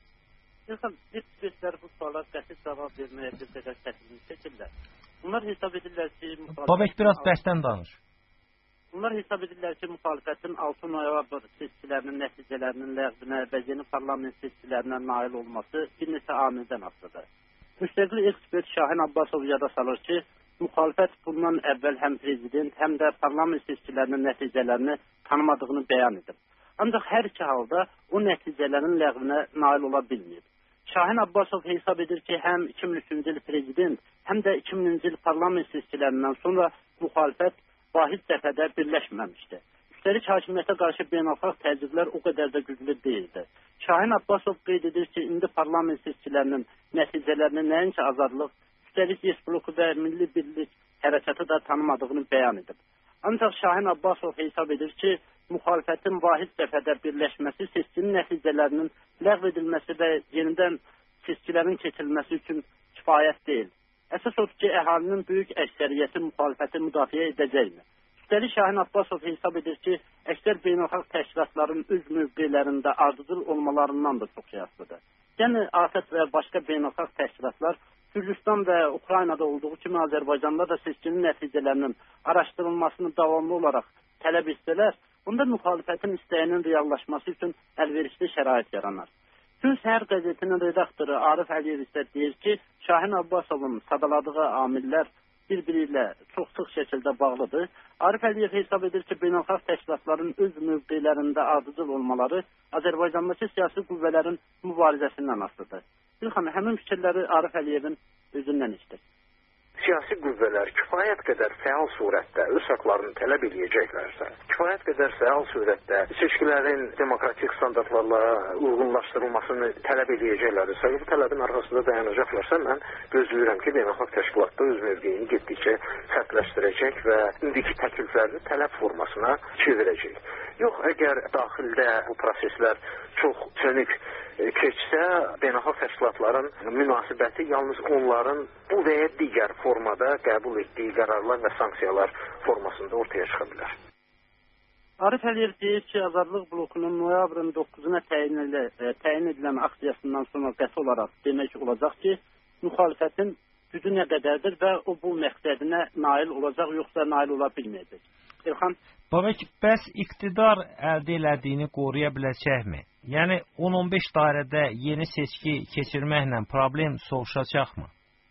Ekspertlər bu suala qəti cavab verməyə bir qədər çətinlik çəkirlər. Bunlar hesab edirlər ki, Babək, biraz bərkdən danış. Bunlar hesab edirlər ki, müxalifətin 6 noyabr seçkilərinin nəticələrinin ləğvinə və yeni parlament seçkilərinə nail olması bir neçə amildən asılıdır. Müstəqil ekspert Şahin Abbasov yada salır ki, müxalifət bundan əvvəl həm prezident, həm də parlament seçkilərinin nəticələrini tanımadığını bəyan edib. Ancaq hər iki halda o nəticələrin ləğvinə nail ola bilməyib. Şahin Abbasov hesab edir ki, həm 2003-cü il prezident, həm də 2000-ci il parlament seçkilərindən sonra müxalifət vahid dəfədə birləşməmişdi. Üstəlik hakimiyyətə qarşı beynəlxalq təzyiqlər o qədər də güclü deyildi. Şahin Abbasov qeyd edir ki, indi parlament seçkilərinin nəticələrini nəinki azadlıq, üstəlik Yes bloku və Milli Birlik hərəkatı da tanımadığını bəyan edib. Ancaq Şahin Abbasov hesab edir ki, müxalifətin vahid dəfədə birləşməsi seçkinin nəticələrinin ləğv edilməsi və yenidən seçkilərin keçirilməsi üçün kifayət deyil. Əsas odur ki, əhalinin böyük əksəriyyəti müxalifəti müdafiə edəcəkmi? Üstəlik Şahin Abbasov hesab edir ki, əksər beynəlxalq təşkilatların öz mövqelərində ardıcıl olmalarından da çox asılıdır. Yəni, ATƏT və başqa beynəlxalq təşkilatlar Gürcüstan və Ukraynada olduğu kimi Azərbaycanda da seçkinin nəticələrinin araşdırılmasını davamlı olaraq tələb etsələr, bunda müxalifətin istəyinin reallaşması üçün əlverişli şərait yaranar. Gün Səhər qəzetinin redaktoru Arif Əliyev isə deyir ki, Şahin Abbasovun sadaladığı amillər bir-biri ilə çox sıx şəkildə bağlıdır. Arif Əliyev hesab edir ki, beynəlxalq təşkilatların öz mövqelərində ardıcıl olmaları Azərbaycandakı siyasi qüvvələrin mübarizəsindən asılıdır. Bilxan, həmin fikirləri Arif Əliyevin özündən işdir. Siyasi qüvvələr kifayət qədər fəal surətdə öz haqlarını tələb edəcəklərsə, kifayət qədər fəal surətdə seçkilərin demokratik standartlarla uyğunlaşdırılmasını tələb edəcəklərsə, bu tələbin arxasında dayanacaqlarsa, mən gözləyirəm ki, beynəlxalq təşkilatda öz mövqeyini getdikcə sərtləşdirəcək və indiki təkliflərini tələb formasına çevirəcək. Yox, əgər daxildə bu proseslər çox sönük keçsə, beynəlxalq təşkilatların münasibəti yalnız onların bu və ya digər formada qəbul etdiyi qərarlar və sanksiyalar formasında ortaya çıxa bilər. Arif Əliyev deyir ki, Azadlıq blokunun noyabrın 9-una təyin edilən aksiyasından sonra qəti olaraq demək olacaq ki, müxalifətin gücü nə qədərdir və o bu məqsədinə nail olacaq, yoxsa nail ola bilməyəcək. İlxan? Babək, bəs iqtidar əldə elədiyini qoruya biləcəkmi? Yəni 10-15 dairədə yeni seçki keçirməklə problem soğuşacaqmı?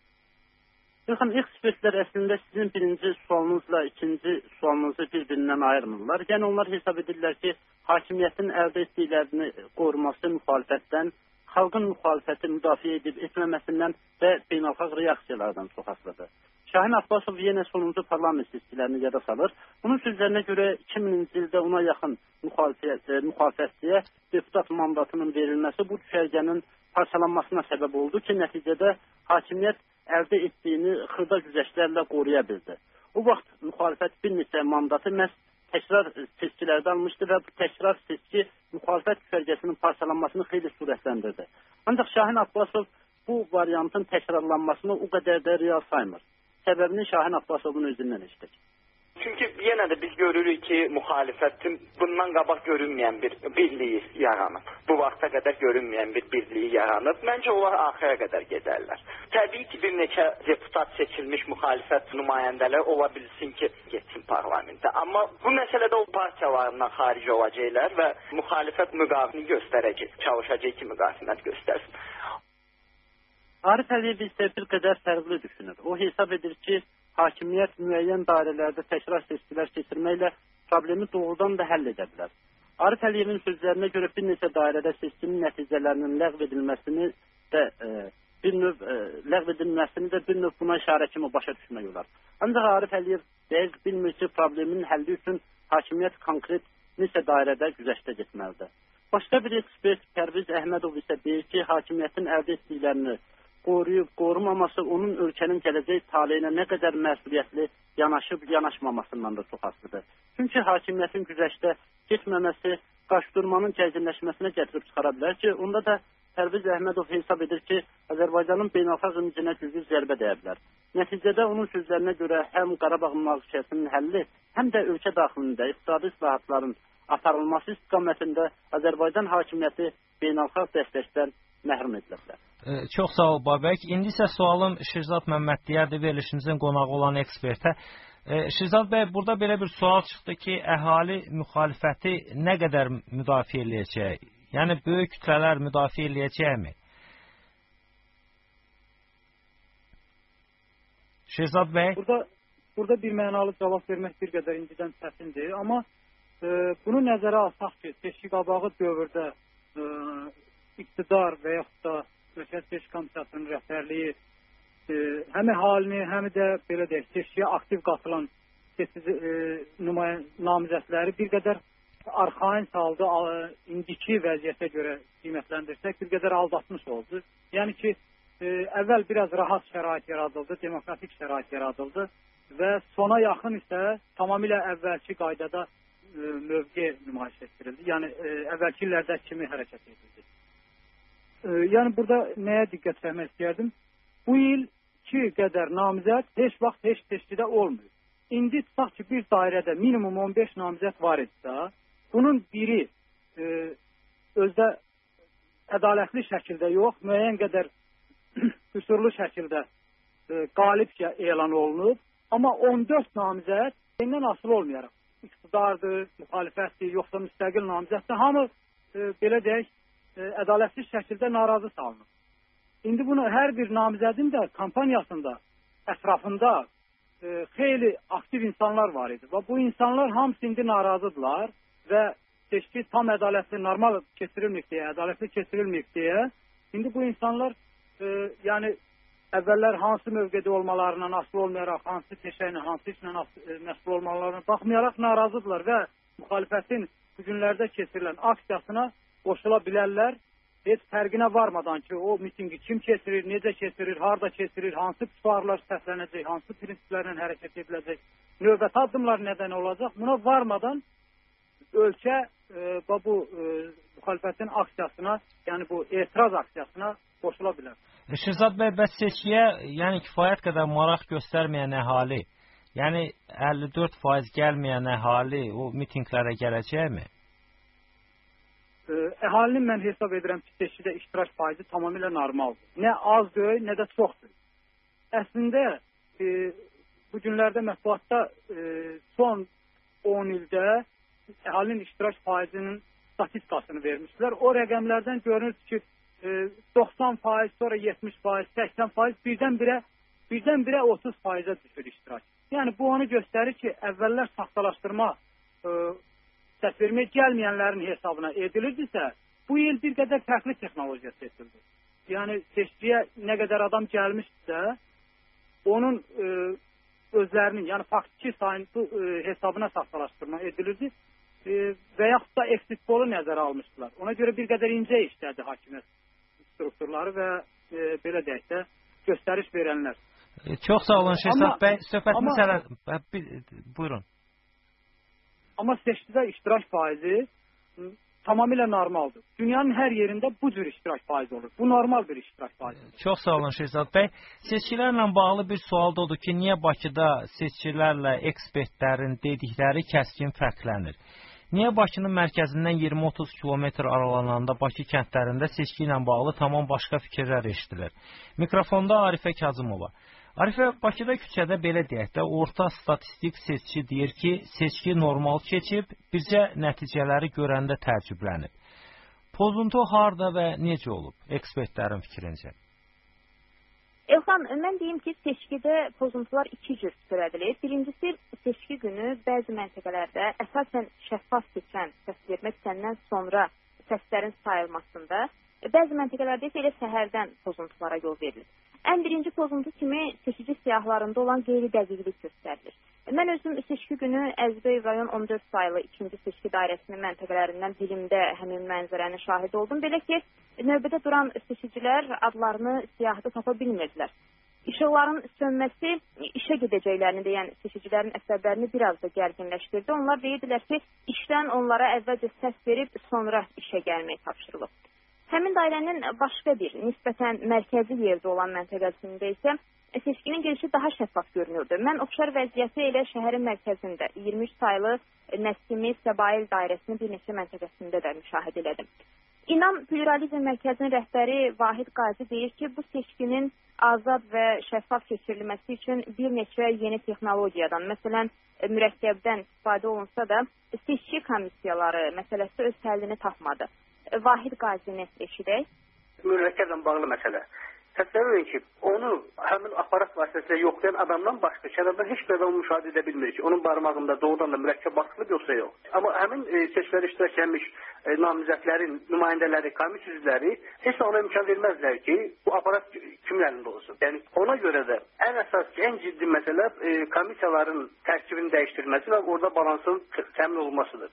İlxan, ekspertlər əslində sizin birinci sualınızla ikinci sualınızı bir-birindən ayırmırlar. Yəni onlar hesab edirlər ki, hakimiyyətin əldə etdiklərini qoruması müxalifətdən, xalqın müxalifəti müdafiə edib etməməsindən və beynəlxalq reaksiyalardan çox asılıdır. Şahin Abbasov yenə sonuncu parlament seçkilərini yada salır. Bunun sözlərinə görə 2000-ci ildə ona yaxın müxalifətçiyə deputat mandatının verilməsi bu düşərgənin parçalanmasına səbəb oldu ki, nəticədə hakimiyyət əldə etdiyini xırda güzəştlərlə qoruya bildi. O vaxt müxalifət bir neçə mandatı məhz təkrar seçkilərdə almışdı və bu təkrar seçki müxalifət düşərgəsinin parçalanmasını xeyli sürətləndirdi. Ancaq Şahin Abbasov bu variantın təkrarlanmasını o qədər də real saymır. Səbəbini Şahin Abbasovun özündən eşitdik. Çünki yenə də biz görürük ki, müxalifətin bundan qabaq görünməyən bir birliyi yaranıb. Bu vaxta qədər görünməyən bir birliyi yaranıb. Məncə onlar axıra qədər gedərlər. Təbii ki, bir neçə deputat seçilmiş müxalifət nümayəndələr ola bilsin ki, getsin parlamentə. Amma bu məsələdə o partiyalarından xaric olacaqlar və müxalifət müqavimini göstərəcək, çalışacaq ki, müqavimət göstərsin. Arif Əliyev isə bir qədər fərqli düşünür. O hesab edir ki, hakimiyyət müəyyən dairələrdə təkrar seçkilər keçirməklə problemi doğrudan da həll edə bilər. Arif Əliyevin sözlərinə görə bir neçə dairədə seçkinin nəticələrinin ləğv edilməsini də bir növ buna işarə kimi başa düşmək olar. Ancaq Arif Əliyev dəqiq bilmir ki, problemin həlli üçün hakimiyyət konkret neçə dairədə güzəştə getməlidir. Başqa bir ekspert Pərviz Əhmədov isə deyir ki, hakimiyyətin əldə etdiklərini qoruyub, qorumaması onun ölkənin gələcək taleyinə nə qədər məsuliyyətli yanaşıb, yanaşmamasından da çox asılıdır. Çünki hakimiyyətin güzəştə getməməsi qarşıdurmanın gərginləşməsinə gətirib çıxara bilər ki, onda da Pərviz Əhmədov hesab edir ki, Azərbaycanın beynəlxalq imicəsinə güclü zərbə dəyə bilər. Nəticədə onun sözlərinə görə həm Qarabağ münaqişəsinin həlli, həm də ölkə daxilində iqtisadi islahatların aparılması istiqamətində Azərbaycan hakimiyyəti beynəlxalq dəstəkdən məhrum edilə bilər. Çox sağ ol Babək. İndi isə sualım Şirzad Məmmədliyədir, verilişimizin qonağı olan ekspertə. Şirzad bəy, burada belə bir sual çıxdı ki, əhali müxalifəti nə qədər müdafiə eləyəcək? Yəni, böyük kütlələr müdafiə eləyəcəkmi? Şirzad bəy? Burada bir mənalı cavab vermək bir qədər indidən çətindir, amma bunu nəzərə alsaq ki, seçki qabağı dövrdə iqtidar və yaxud da Ölkə Seçki Komissiyasının rəhbərliyi həm əhalini, həm də belə deyək, seçkiyə aktiv qatılan namizədləri bir qədər arxain saldı, indiki vəziyyətə görə qiymətləndirsək, bir qədər aldatmış oldu. Yəni ki, əvvəl biraz rahat şərait yaradıldı, demokratik şərait yaradıldı və sona yaxın isə tamamilə əvvəlki qaydada mövqe nümayiş etdirildi. Yəni, əvvəlki illərdə kimi hərəkət edildi. Yəni, burada nəyə diqqət vermək istəyərdim? Bu il ki qədər namizəd heç vaxt heç seçkidə olmuyor. İndi tutaq ki, bir dairədə minimum 15 namizəd var idisə, bunun biri özdə ədalətli şəkildə yox, müəyyən qədər qüsurlu şəkildə qalib elan olunub, amma 14 namizəd beyindən asılı olmayaraq, iqtidardır, müxalifətdir, yoxsa müstəqil namizəddir, hamı belə deyək, ədalətli şəkildə narazı salınır. İndi bunu hər bir namizədin də kampaniyasında, ətrafında xeyli aktiv insanlar var idi və bu insanlar hamısı indi narazıdırlar və seçki tam ədalətli, normal keçirilməyib deyə, indi bu insanlar yəni əvvəllər hansı mövqedə olmalarından asılı olmayaraq, hansı peşəylə, hansı işlə məşğul olmalarına baxmayaraq narazıdırlar və müxalifətin bu günlərdə keçirilən aksiyasına qoşula bilərlər. Heç fərqinə varmadan ki, o mitingi kim keçirir, necə keçirir, harada keçirir, hansı şüarlar səslənəcək, hansı prinsiplərlə hərəkət ediləcək, növbəti addımlar nədən olacaq, buna varmadan ölkə bu müxalifətin aksiyasına, yəni bu etiraz aksiyasına qoşula bilər. Şirzad bəy, bəs seçkiyə yəni kifayət qədər maraq göstərməyən əhali, yəni 54% gəlməyən əhali o mitinqlərə gələcəkmi? Əhalinin mən hesab edirəm ki, seçkidə iştirak faizi tamamilə normaldır. Nə az deyil, nə də çox deyil. Əslində, bu günlərdə mətbuatda son 10 ildə əhalinin iştirak faizinin statistikasını vermişlər. O rəqəmlərdən görünür ki, 90%, sonra 70%, 80% birdən-birə 30%-ə düşür iştirak. Yəni, bu onu göstərir ki, əvvəllər saxtalaşdırma səsverməyə gəlməyənlərin hesabına edilirdisə, bu il bir qədər fərqli texnologiya seçildi. Yəni, seçkiyə nə qədər adam gəlmişsə, onun özlərinin, yəni faktiki sayın hesabına saxtalaşdırma edilirdi və yaxud da exit polu nəzərə almışdılar. Ona görə bir qədər incə işlədi hakimiyyət strukturları və belə deyək də göstəriş verənlər. Çox sağ olun Şirzad bəy, söhbətiniz buyurun. Amma seçkidə iştirak faizi tamamilə normaldır. Dünyanın hər yerində bu cür iştirak faizi olur. Bu normal bir iştirak faizidir. Çox sağ olun Şirzad bəy. Seçkilərlə bağlı bir sual da odur ki, niyə Bakıda seçkilərlə ekspertlərin dedikləri kəskin fərqlənir? Niyə Bakının mərkəzindən 20-30 kilometr aralananda Bakı kəndlərində seçki ilə bağlı tamam başqa fikirlər eşidilir? Mikrofonda Arifə Kazımova. Arifə, Bakıda küçədə belə deyək də, orta statistik seçki deyir ki, seçki normal keçib, bircə nəticələri görəndə təəccüblənib. Pozuntu harda və necə olub, ekspertlərin fikrincə? Elxan, mən deyim ki, seçkidə pozuntular iki cür törədilir. Birincisi, seçki günü bəzi məntəqələrdə əsasən şəffaf keçən səsvermə bitəndən sonra səslərin sayılmasında, bəzi məntəqələrdə isə elə səhərdən pozuntulara yol verilir. Ən birinci pozuntu kimi seçici siyahılarında olan qeyri-dəqiqlik göstərilir. Mən özüm seçki günü Əzbəy rayon 14 sayılı 2-ci seçki dairəsinin məntəqələrindən birində həmin mənzərənin şahid oldum. Belə ki, növbədə duran seçicilər adlarını siyahıda tapa bilmirdilər. İşıqların sönməsi işə gedəcəklərini deyən seçicilərin əsəblərini biraz da gərginləşdirdi. Onlar deyirdilər ki, işdən onlara əvvəlcə səs verib, sonra işə gəlmək tapşırılıb. Həmin dairənin başqa bir, nisbətən mərkəzi yerdə olan məntəqəsində isə seçkinin gedişi daha şəffaf görünürdü. Mən oxşar vəziyyəti elə şəhərin mərkəzində 23 saylı Nəsimi Səbail dairəsinin bir neçə məntəqəsində də müşahidə elədim. İnam Pluralizm Mərkəzinin rəhbəri Vahid Qazi deyir ki, bu seçkinin azad və şəffaf keçirilməsi üçün bir neçə yeni texnologiyadan, məsələn, mürəkkəbdən istifadə olunsa da, seçki komissiyaları məsələsi öz həllini tapmadı. Vahid Qazini eşidək. Mürəkkəblə bağlı məsələ. Təsəvvür edin ki, onu həmin aparat vasitəsilə yoxlayan adamdan başqa kənardan heç bir adam müşahidə edə bilmir ki, onun barmağında doğrudan da mürəkkəb basılıb yoxsa yox. Amma həmin seçkilərdə iştirak etmiş namizədlərin nümayəndələri, komissiya üzvləri heç də ona imkan verməzlər ki, bu aparat kimin əlində olsun. Yəni ona görə də ən əsas, ən ciddi məsələ komissiyaların tərkibinin dəyişdirilməsi və orada balansın təmin olunmasıdır.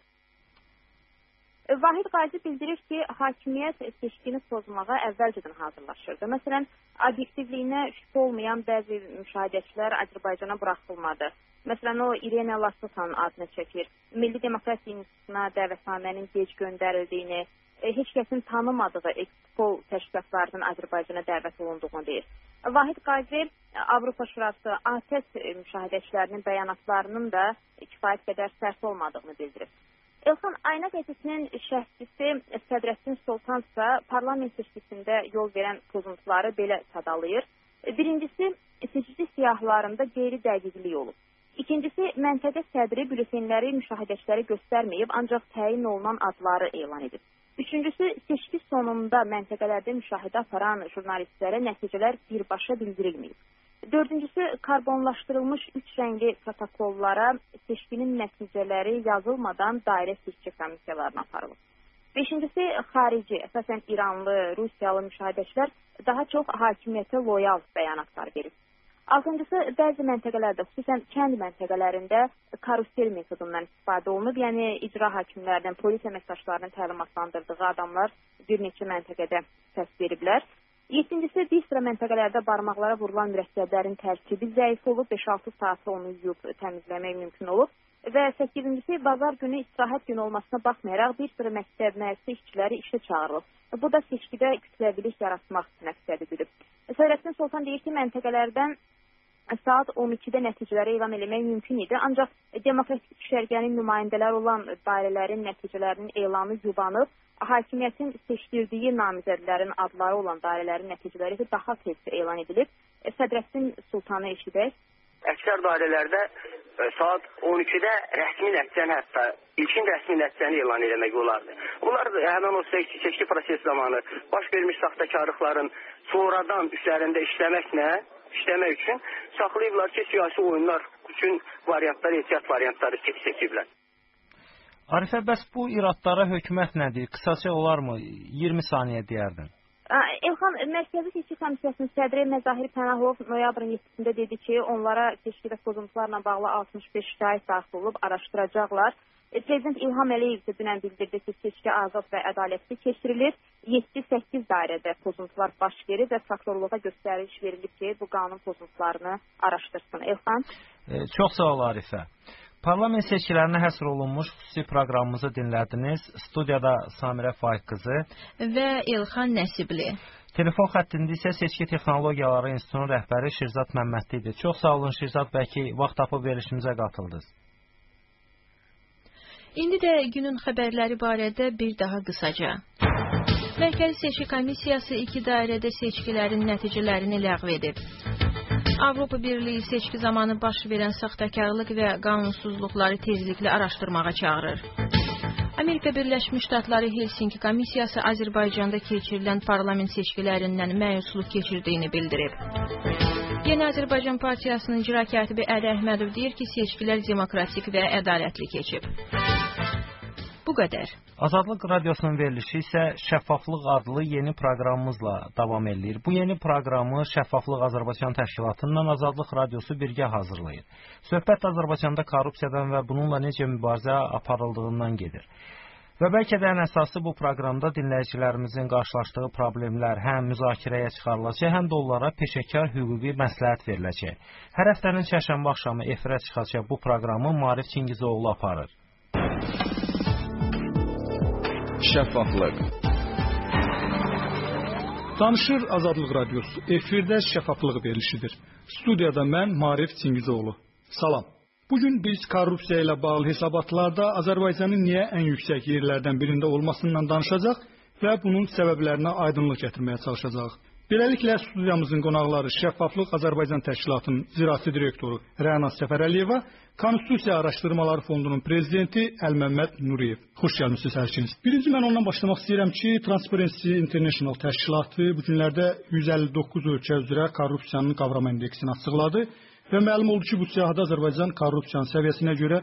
Vahid Qazi bildirir ki, hakimiyyət seçkini pozmağa əvvəlcədən hazırlaşırdı. Məsələn, obyektivliyinə şübhə olmayan bəzi müşahidəçilər Azərbaycana buraxılmadı. Məsələn, o İrena Lassotanın adını çəkir. Milli Demokratiya İnstitutuna dəvətnamənin gec göndərildiyini, heç kəsin tanımadığı ekspol təşkilatlarının Azərbaycana dəvət olunduğunu deyir. Vahid Qazi Avropa Şurası ATƏT müşahidəçilərinin bəyanatlarının da kifayət qədər sərt olmadığını bildirir. Elxan, Ayna qəzetinin şərhçisi Sədrəddin Soltansa parlament seçkisində yol verən pozuntuları belə sadalayır. Birincisi, seçici siyahılarında qeyri-dəqiqlik olub. İkincisi, məntəqə sədri bülletenləri müşahidəçiləri göstərməyib, ancaq təyin olunan adları elan edib. Üçüncüsü, seçki sonunda məntəqələrdə müşahidə aparan jurnalistlərə nəticələr birbaşa bildirilməyib. Dördüncüsü, karbonlaşdırılmış 3 rəngli protokollara seçkinin nəticələri yazılmadan dairə seçki komissiyalarına aparılıb. Beşincisi, xarici, əsasən İranlı, Rusiyalı müşahidəçilər daha çox hakimiyyətə loyal bəyanatlar verib. Altıncısı, bəzi məntəqələrdə, xüsusən kənd məntəqələrində karusel metodundan istifadə olunub, yəni icra hakimlərinin, polis əməkdaşlarının təlimatlandırdığı adamlar bir neçə məntəqədə səs veriblər. Yedincisi, bir sıra məntəqələrdə barmaqlara vurulan mürəkkəblərin tərkibi zəif olub, 5-6 saatı onu yuyub təmizləmək mümkün olub. Və 8-incisi, bazar günü istirahət günü olmasına baxmayaraq bir sıra məktəb müəssisə işçiləri işə çağırılıb. Bu da seçkidə kütləvilik yaratmaq məqsədi güdüb. Sədrəddin Soltan deyir ki, məntəqələrdən saat 12-də nəticələri elan eləmək mümkün idi, ancaq demokratik düşərgənin nümayəndələri olan dairələrin nəticələrinin elanı yubanıb, hakimiyyətin seçdirdiyi namizədlərin adları olan dairələrin nəticələri daha tez elan edilib. Sədrəddin Sultanı eşidək. Əksər dairələrdə saat 12-də rəsmi nəticəni, hətta ilkin rəsmi nəticəni elan eləmək olardı. Bunlar həmin o seçki prosesi zamanı baş vermiş saxtakarlıqların sonradan üzərində işləmək üçün saxlayıblar ki, siyasi oyunlar üçün variantlar, ehtiyat variantları seçiblər. Arifə, bəs bu iradlara hökumət nədir? Qısaca olarmı? 20 saniyə deyərdin. Elxan, Mərkəzi Seçki Komissiyasının sədri Məzahir Pənahov noyabrın 7-sində dedi ki, onlara seçkidə pozuntularla bağlı 65 şikayət daxil olub, araşdıracaqlar. Prezident İlham Əliyev isə dünən bildirdi ki, seçki azad və ədalətli keçirilir. 7-8 dairədə pozuntular baş verir və prokurorluğa göstəriş verilib ki, bu qanun pozuntularını araşdırsın. Elxan? Çox sağ ol, Arifə. Parlament seçkilərinə həsr olunmuş xüsusi proqramımızı dinlədiniz. Studiyada Samirə Faiq qızı və Elxan Nəsibli. Telefon xəttində isə Seçki Texnologiyaları İnstitutunun rəhbəri Şirzad Məmmədli idi. Çox sağ olun Şirzad bəy ki, vaxt tapıb verilişimizə qatıldınız. İndi də günün xəbərləri barədə bir daha qısaca. Mərkəzi Seçki Komissiyası 2 dairədə seçkilərin nəticələrini ləğv edib. Avropa Birliyi seçki zamanı baş verən saxtakarlıq və qanunsuzluqları tezliklə araşdırmağa çağırır. Amerika Birləşmiş Ştatları Helsinki Komissiyası Azərbaycanda keçirilən parlament seçkilərindən məyusluq keçirdiyini bildirib. Yeni Azərbaycan Partiyasının icra katibi Əli Əhmədov deyir ki, seçkilər demokratik və ədalətli keçib. Bu qədər. Azadlıq Radiosunun verilişi isə Şəffaflıq adlı yeni proqramımızla davam edir. Bu yeni proqramı Şəffaflıq Azərbaycan Təşkilatından Azadlıq Radiosu birgə hazırlayır. Söhbət Azərbaycanda korrupsiyadan və bununla necə mübarizə aparıldığından gedir. Və bəlkə də ən əsası bu proqramda dinləyicilərimizin qarşılaşdığı problemlər həm müzakirəyə çıxarılacaq, həm də onlara peşəkar hüquqi məsləhət veriləcək. Hər həftənin çərşənbə axşamı efirə çıxacaq bu proqramı Maarif Çingizoğlu aparır. Şəffaflıq. Danışır Azadlıq Radiosu. Efirdə şəffaflıq verilişidir. Studiyada mən Maarif Çingizoğlu. Salam. Bugün biz korrupsiya ilə bağlı hesabatlarda Azərbaycanın niyə ən yüksək yerlərdən birində olmasından danışacaq və bunun səbəblərinə aydınlıq gətirməyə çalışacağıq. Beləliklə, studiyamızın qonaqları Şəffaflıq Azərbaycan Təşkilatının icraçı direktoru Rəna Səfərəliyeva, Konstitusiya Araşdırmaları Fondunun prezidenti Əlməmməd Nuriyev. Xoş gəlmisiniz hər ikiniz. Birinci mən ondan başlamaq istəyirəm ki, Transparency International təşkilatı bu günlərdə 159 ölkə üzrə korrupsiyanın qavrama indeksini açıqladı. Və məlum oldu ki, bu siyahıda Azərbaycan korrupsiyanın səviyyəsinə görə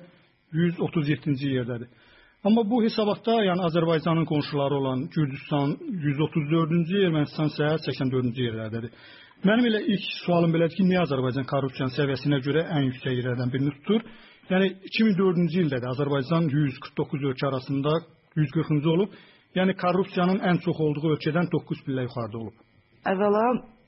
137-ci yerdədir. Amma bu hesabatda Azərbaycanın qonşuları olan Gürcüstan 134-cü, Ermənistan isə 84-cü yerlərdədir. Mənim elə ilk sualım belədir ki, niyə Azərbaycan korrupsiyanın səviyyəsinə görə ən yüksək yerlərdən birini tutur? 2004-cü ildə də Azərbaycan 149 ölkə arasında 140-cı olub. Korrupsiyanın ən çox olduğu ölkədən 9 pillə yuxarıda olub. Əvvəla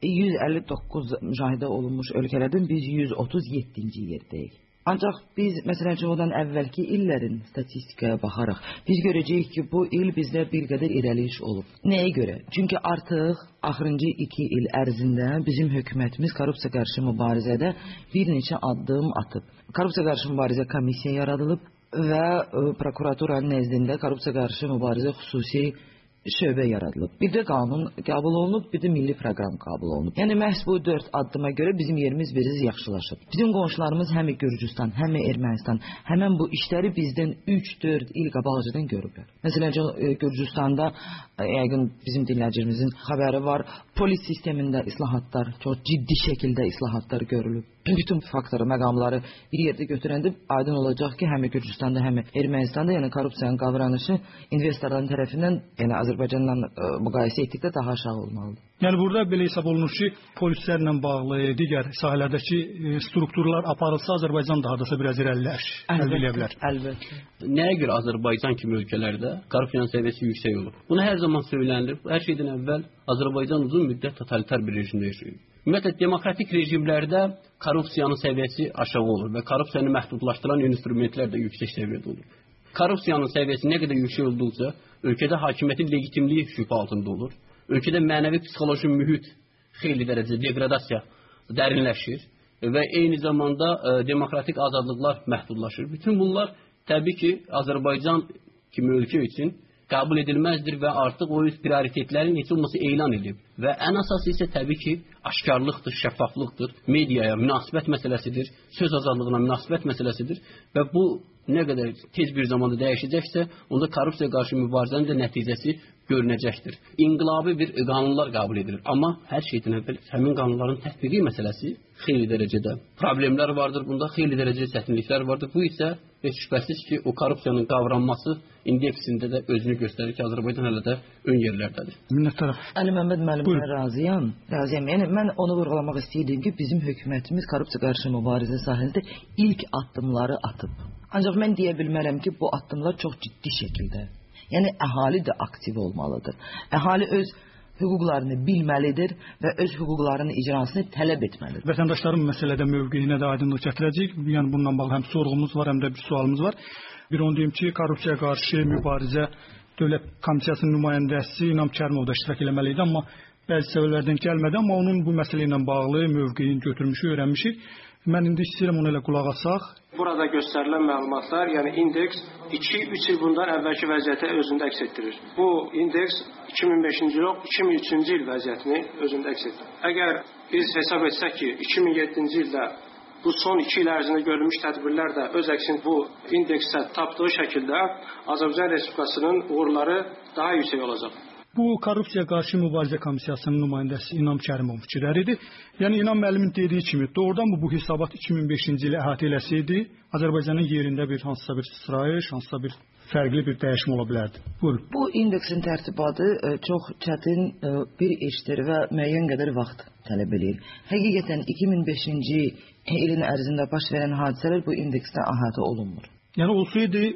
159 müşahidə olunmuş ölkələrdən biz 137-ci yerdəyik. Ancaq biz, məsələn, ondan əvvəlki illərin statistikaya baxaraq, biz görəcəyik ki, bu il bizdə bir qədər irəliş olub. Nəyə görə? Çünki artıq axırıncı 2 il ərzində bizim hökumətimiz korrupsiya qarşı mübarizədə bir neçə addım atıb. Korrupsiya qarşı mübarizə komissiya yaradılıb və prokuraturanın nəzdində korrupsiya qarşı mübarizə xüsusi şöbə yaradılıb. Bir də qanun qəbul olunub, bir də milli proqram qəbul olunub. Məhz bu 4 addıma görə bizim yerimiz biraz yaxşılaşıb. Bizim qonşularımız həm Gürcüstan, həm Ermənistan, həmən bu işləri bizdən 3-4 il qabaqcadan görüblər. Məsələn, Gürcüstanda yəqin bizim dinləyicilərimizin xəbəri var, polis sistemində islahatlar, çox ciddi şəkildə islahatlar görülüb. Bütün faktoru, məqamları bir yerdə götürəndə aydın olacaq ki, həm Gürcüstanda, həm Ermənistanda korrupsiyanın qavranışı investorların tərəfindən, Azərbaycanla müqayisə etdikdə daha aşağı olmalıdır. Burada belə hesab olunur ki, polislərlə bağlı digər sahələrdəki strukturlar aparılsa, Azərbaycan daha da biraz irəliləş əldə edə bilər. Əlbəttə. Nəyə görə Azərbaycan kimi ölkələrdə korrupsiyanın səviyyəsi yüksək olur? Bunu hər zaman söylənilir. Hər şeydən əvvəl Azərbaycan uzun müddət totalitar bir rejimdə yaşayır. Ümumiyyətlə, demokratik rejimlərdə korrupsiyanın səviyyəsi aşağı olur və korrupsiyanı məhdudlaşdıran instrumentlər də yüksək səviyyədə olur. Korrupsiyanın səviyyəsi nə qədər yüksək olduqca, ölkədə hakimiyyətin legitimliyi şübhə altında olur. Ölkədə mənəvi psixoloji mühit xeyli dərəcədə degradasiya dərinləşir və eyni zamanda demokratik azadlıqlar məhdudlaşır. Bütün bunlar təbii ki, Azərbaycan kimi ölkə üçün qəbul edilməzdir və artıq o öz prioritetlərin heç olmasa elan edib. Və ən əsası isə təbii ki, aşkarlıqdır, şəffaflıqdır, mediaya münasibət məsələsidir, söz azadlığına münasibət məsələsidir və bu nə qədər tez bir zamanda dəyişəcəksə, onda korrupsiya qarşı mübarizənin də nəticəsi görünəcəkdir. İnqilabi bir qanunlar qəbul edilir. Amma hər şeydən əvvəl həmin qanunların tətbiqi məsələsi xeyli dərəcədə problemlər vardır. Bunda xeyli dərəcədə çətinliklər vardır. Bu isə heç şübhəsiz ki, o korrupsiyanın qavranması indeksində də özünü göstərir ki, Azərbaycan hələ də ön yerlərdədir. Əlməmməd müəllimə razıyam. Mən onu vurğulamaq istəyirdim ki, bizim hökumətimiz korrupsiya qarşı mübarizə sahəsində ilk addımları atıb. Ancaq mən deyə bilmərəm ki, bu addımlar çox ciddi şəkildə. Əhali də aktiv olmalıdır. Əhali öz hüquqlarını bilməlidir və öz hüquqlarının icrasını tələb etməlidir. Vətəndaşların məsələdə mövqeyinə də aydınlıq gətirəcək. Bununla bağlı həm sorğumuz var, həm də bir sualımız var. Bir onu deyim ki, korrupsiya qarşı mübarizə Dövlət Komissiyasının nümayəndəsi İnam Kərimov da iştirak eləməli idi, amma bəzi səbəblərdən gəlmədi, amma onun bu məsələ ilə bağlı mövqeyini götürmüşük, öyrənmişik. Mən indi istəyirəm ona ilə qulaq asaq. Burada göstərilən məlumatlar, indeks 2-3 il bundan əvvəlki vəziyyəti özündə əks etdirir. Bu indeks 2005-ci yox, 2003-cü il vəziyyətini özündə əks etdirir. Əgər biz hesab etsək ki, 2007-ci ildə bu son 2 il ərzində görülmüş tədbirlər də öz əksini bu indeksə tapdığı şəkildə Azərbaycan Respublikasının uğurları daha yüksək olacaq. Bu korrupsiya qarşı mübarizə komissiyasının nümayəndəsi İnam Kərimov fikirləridir. İnam müəllimin dediyi kimi, doğrudan bu hesabat 2005-ci ilə əhatə eləsəydi, Azərbaycanın yerində hansısa bir sıçrayış, hansısa bir fərqli bir dəyişmə ola bilərdi. Buyurun. Bu indeksin tərtibatı çox çətin bir işdir və müəyyən qədər vaxt tələb edir. Həqiqətən 2005-ci ilin ərzində baş verən hadisələr bu indeksdə əhatə olunmur. Olsaydı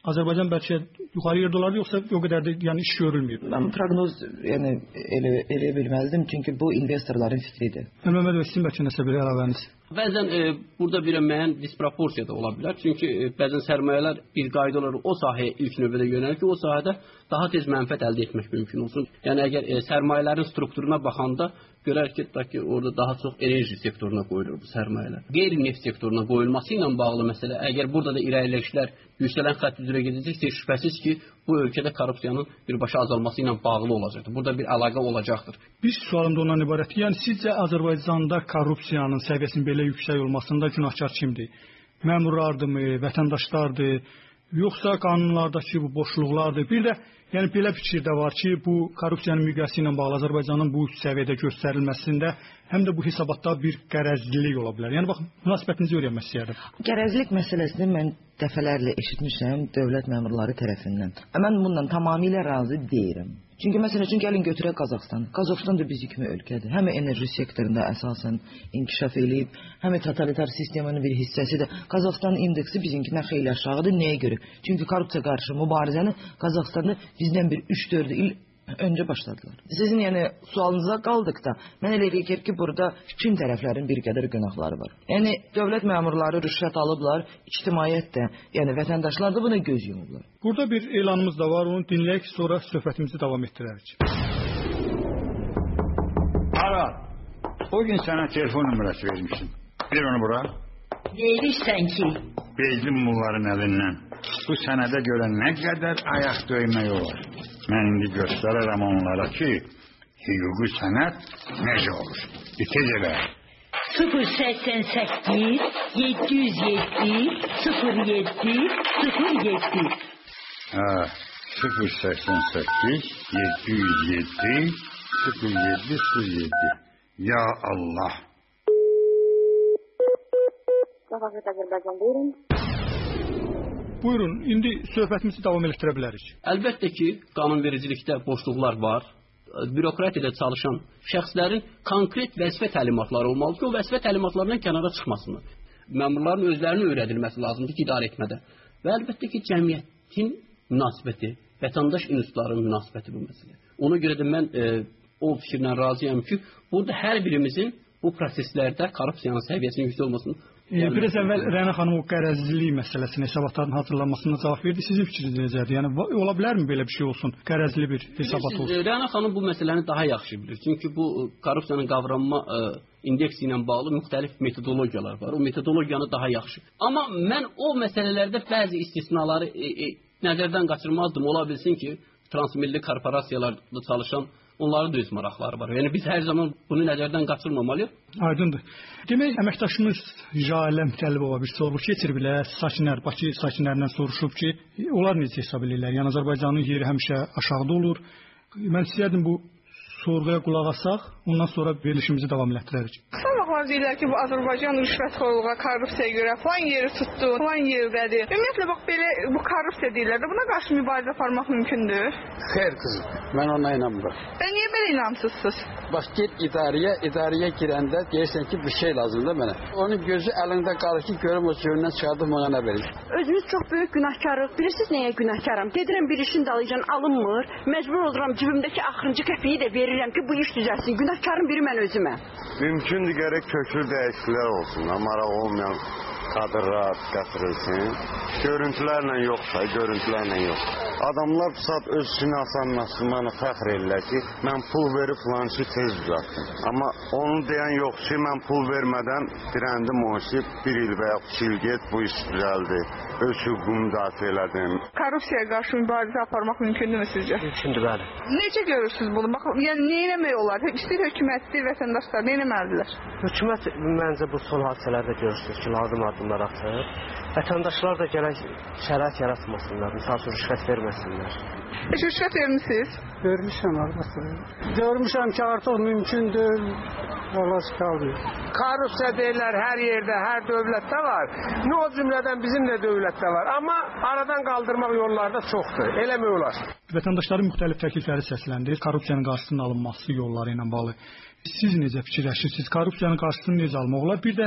Azərbaycan bəlkə yuxarı yerdə olardı, yoxsa o qədər də yəni iş görülməyib? Mən proqnoz yəni elə bilməzdim, çünki bu investorların fikridir. Məhəmməd bəy, sizin bəlkə nəsə bir əlavəniz? Bəzən burada bir müəyyən disproporsiya da ola bilər. Çünki bəzən sərmayələr bir qayda olaraq o sahəyə ilk növbədə yönəlir ki, o sahədə daha tez mənfəət əldə etmək mümkün olsun. Yəni əgər sərmayələrin strukturuna baxanda görərik ki, orada daha çox enerji sektoruna qoyulur bu sərmayələr. Qeyri-neft sektoruna qoyulması ilə bağlı məsələ, əgər burada da irəliləyişlər yüksələn xətt üzrə gedəcəksə, şübhəsiz ki, bu ölkədə korrupsiyanın birbaşa azalması ilə bağlı olacaqdır. Burada bir əlaqə olacaqdır. Bir sualım da ondan ibarətdir. Yəni sizcə Azərbaycanda korrupsiyanın səviyyəsinin belə yüksək olmasında günahkar kimdir? Məmurlardırmı, vətəndaşlardır, yoxsa qanunlardakı bu boşluqlardır? Bir də yəni belə fikir də var ki, bu korrupsiyanın miqyası ilə bağlı Azərbaycanın bu səviyyədə göstərilməsində həm də bu hesabatda bir qərəzlilik ola bilər. Yəni bax, münasibətinizi öyrənmək istəyirdim. Qərəzlik məsələsini mən dəfələrlə eşitmişəm dövlət məmurları tərəfindən. Mən bununla tamamilə razı deyirəm. Çünki məsəl üçün gəlin götürək Qazaxıstanı. Qazaxıstan da bizi kimi ölkədir. Həm enerji sektorunda əsasən inkişaf eləyib, həm totalitar sistemin bir hissəsidir. Qazaxıstanın indeksi bizimkindən xeyli aşağıdır. Nəyə görə? Çünki korrupsiya qarşı mübarizəni Qazaxıstanda bizdən bir 3-4 il öncə başladılar. Sizin yəni sualınıza qaldıqda, mən elə eləyir ki, burada bütün tərəflərin bir qədər günahları var. Yəni dövlət məmurları rüşvət alıblar, ictimaiyyət də, yəni vətəndaşlar da buna göz yumublar. Burada bir elanımız da var, onu dinləyək, sonra söhbətimizi davam etdirərik. Ara, o gün sənə telefon nömrəsi vermişdim. Bir onu bura. Verirsən ki? Bezdim bunların əlindən. Bu sənədə görə nə qədər ayaq döymək olar. Mən indi göstərərəm onlara ki, hüquqi sənət necə olur. Tez elə. 088 707 07 07. 088 707 07 07. Ya Allah. Buyurun, indi söhbətimizi davam etdirə bilərik. Əlbəttə ki, qanunvericilikdə boşluqlar var. Bürokratiyada çalışan şəxslərin konkret vəzifə təlimatları olmalıdır ki, o vəzifə təlimatlarından kənara çıxmasınlar. Məmurların özlərinin öyrədilməsi lazımdır ki, idarə etmədə. Və əlbəttə ki, cəmiyyətin münasibəti, vətəndaş institutlarının münasibəti bu məsələ. Ona görə də mən o fikirlə razıyam ki, burada hər birimizin bu proseslərdə korrupsiyanın səviyyəsinin yüksək olmasını Biraz əvvəl Rəna xanım o qərəzlilik məsələsini, hesabatların hazırlanmasına cavab verdi. Sizin fikriniz necədir? Yəni ola bilərmi belə bir şey olsun? Qərəzli bir hesabat olsun. Rəna xanım bu məsələni daha yaxşı bilir. Çünki bu korrupsiyanın qavranma indeksi ilə bağlı müxtəlif metodologiyalar var. O metodologiyanı daha yaxşı. Amma mən o məsələlərdə bəzi istisnaları nəzərdən qaçırmazdım. Ola bilsin ki, transmilli korporasiyalarda çalışan onların da öz maraqları var. Yəni biz hər zaman bunu nəzərdən qaçırmamalıyıq. Aydındır. Demək, əməkdaşımız Jaləm Təlibova bir sorğu keçiriblər. Sakinlər, Bakı sakinlərindən soruşub ki, onlar necə hesab edirlər? Yəni Azərbaycanın yeri həmişə aşağıda olur. Mən istəyərdim bu sorğuya qulaq asaq, ondan sonra verilişimizi davam etdirərik. Sabahlar deyirlər ki, bu Azərbaycan rüşvətxorluğa, korrupsiyaya görə falan yeri tutdu, falan yerdədir. Ümumiyyətlə bax belə bu korrupsiya deyirlər də, buna qarşı mübarizə aparmaq mümkündür. Xeyr qızım, mən ona inanmıram. Niyə belə inamsızsınız? Bax get idarəyə girəndə deyirsən ki, bir şey lazımdır mənə. Onun gözü əlində qalır ki, görüm o suyundan çıxardım ona nə verir. Özümüz çox böyük günahkarıq. Bilirsiniz nəyə günahkaram? Gedirəm bir işin dalıcan alınmır. Məcbur oluram cibimdəki axırıncı qəpiyi də verirəm ki, bu iş düzəlsin. Günahkarın biri mən özümə. Mümkündür gərək köklü dəyişikliklər olsun. Maraq olmayan kadrlar gətirilsin. Görüntülərlə yoxsa, görüntülərlə yox. Adamlar saat öz işini asanlaşdırmanı fəxr edirlər ki, mən pul verib falan işi tez düzəltdim. Amma onu deyən yox ki, mən pul vermədən dirəndim o işi, bir il və ya 2 il get, bu iş düzəldi. Öz hüququmu müdafiə elədim. Korrupsiyaya qarşı mübarizə aparmaq mümkündürmü sizcə? Mümkündür, bəli. Necə görürsünüz bunu? Bax, yəni nə etmək olar? İstəyir hökumətli vətəndaşlar nə etməlidirlər? Hökumət məncə bu son hadisələrdə görürsünüz ki, addımlar atır. Vətəndaşlar da gərək şərait yaratmasınlar, misal üçün rüşvət verməsinlər. Rüşvət vermisiniz? Vermişəm, arabası. Görmüşəm ki, artıq mümkündür, Allah çıxardır. Korrupsiya deyirlər hər yerdə, hər dövlətdə var. O cümlədən bizim də dövlətdə var. Amma aradan qaldırmaq yolları da çoxdur. Eləmək olar. Vətəndaşların müxtəlif təklifləri səsləndirir. Korrupsiyanın qarşısının alınması yolları ilə bağlı. Siz necə fikirləşirsiniz? Korrupsiyanın qarşısını necə almaq olar? Bir də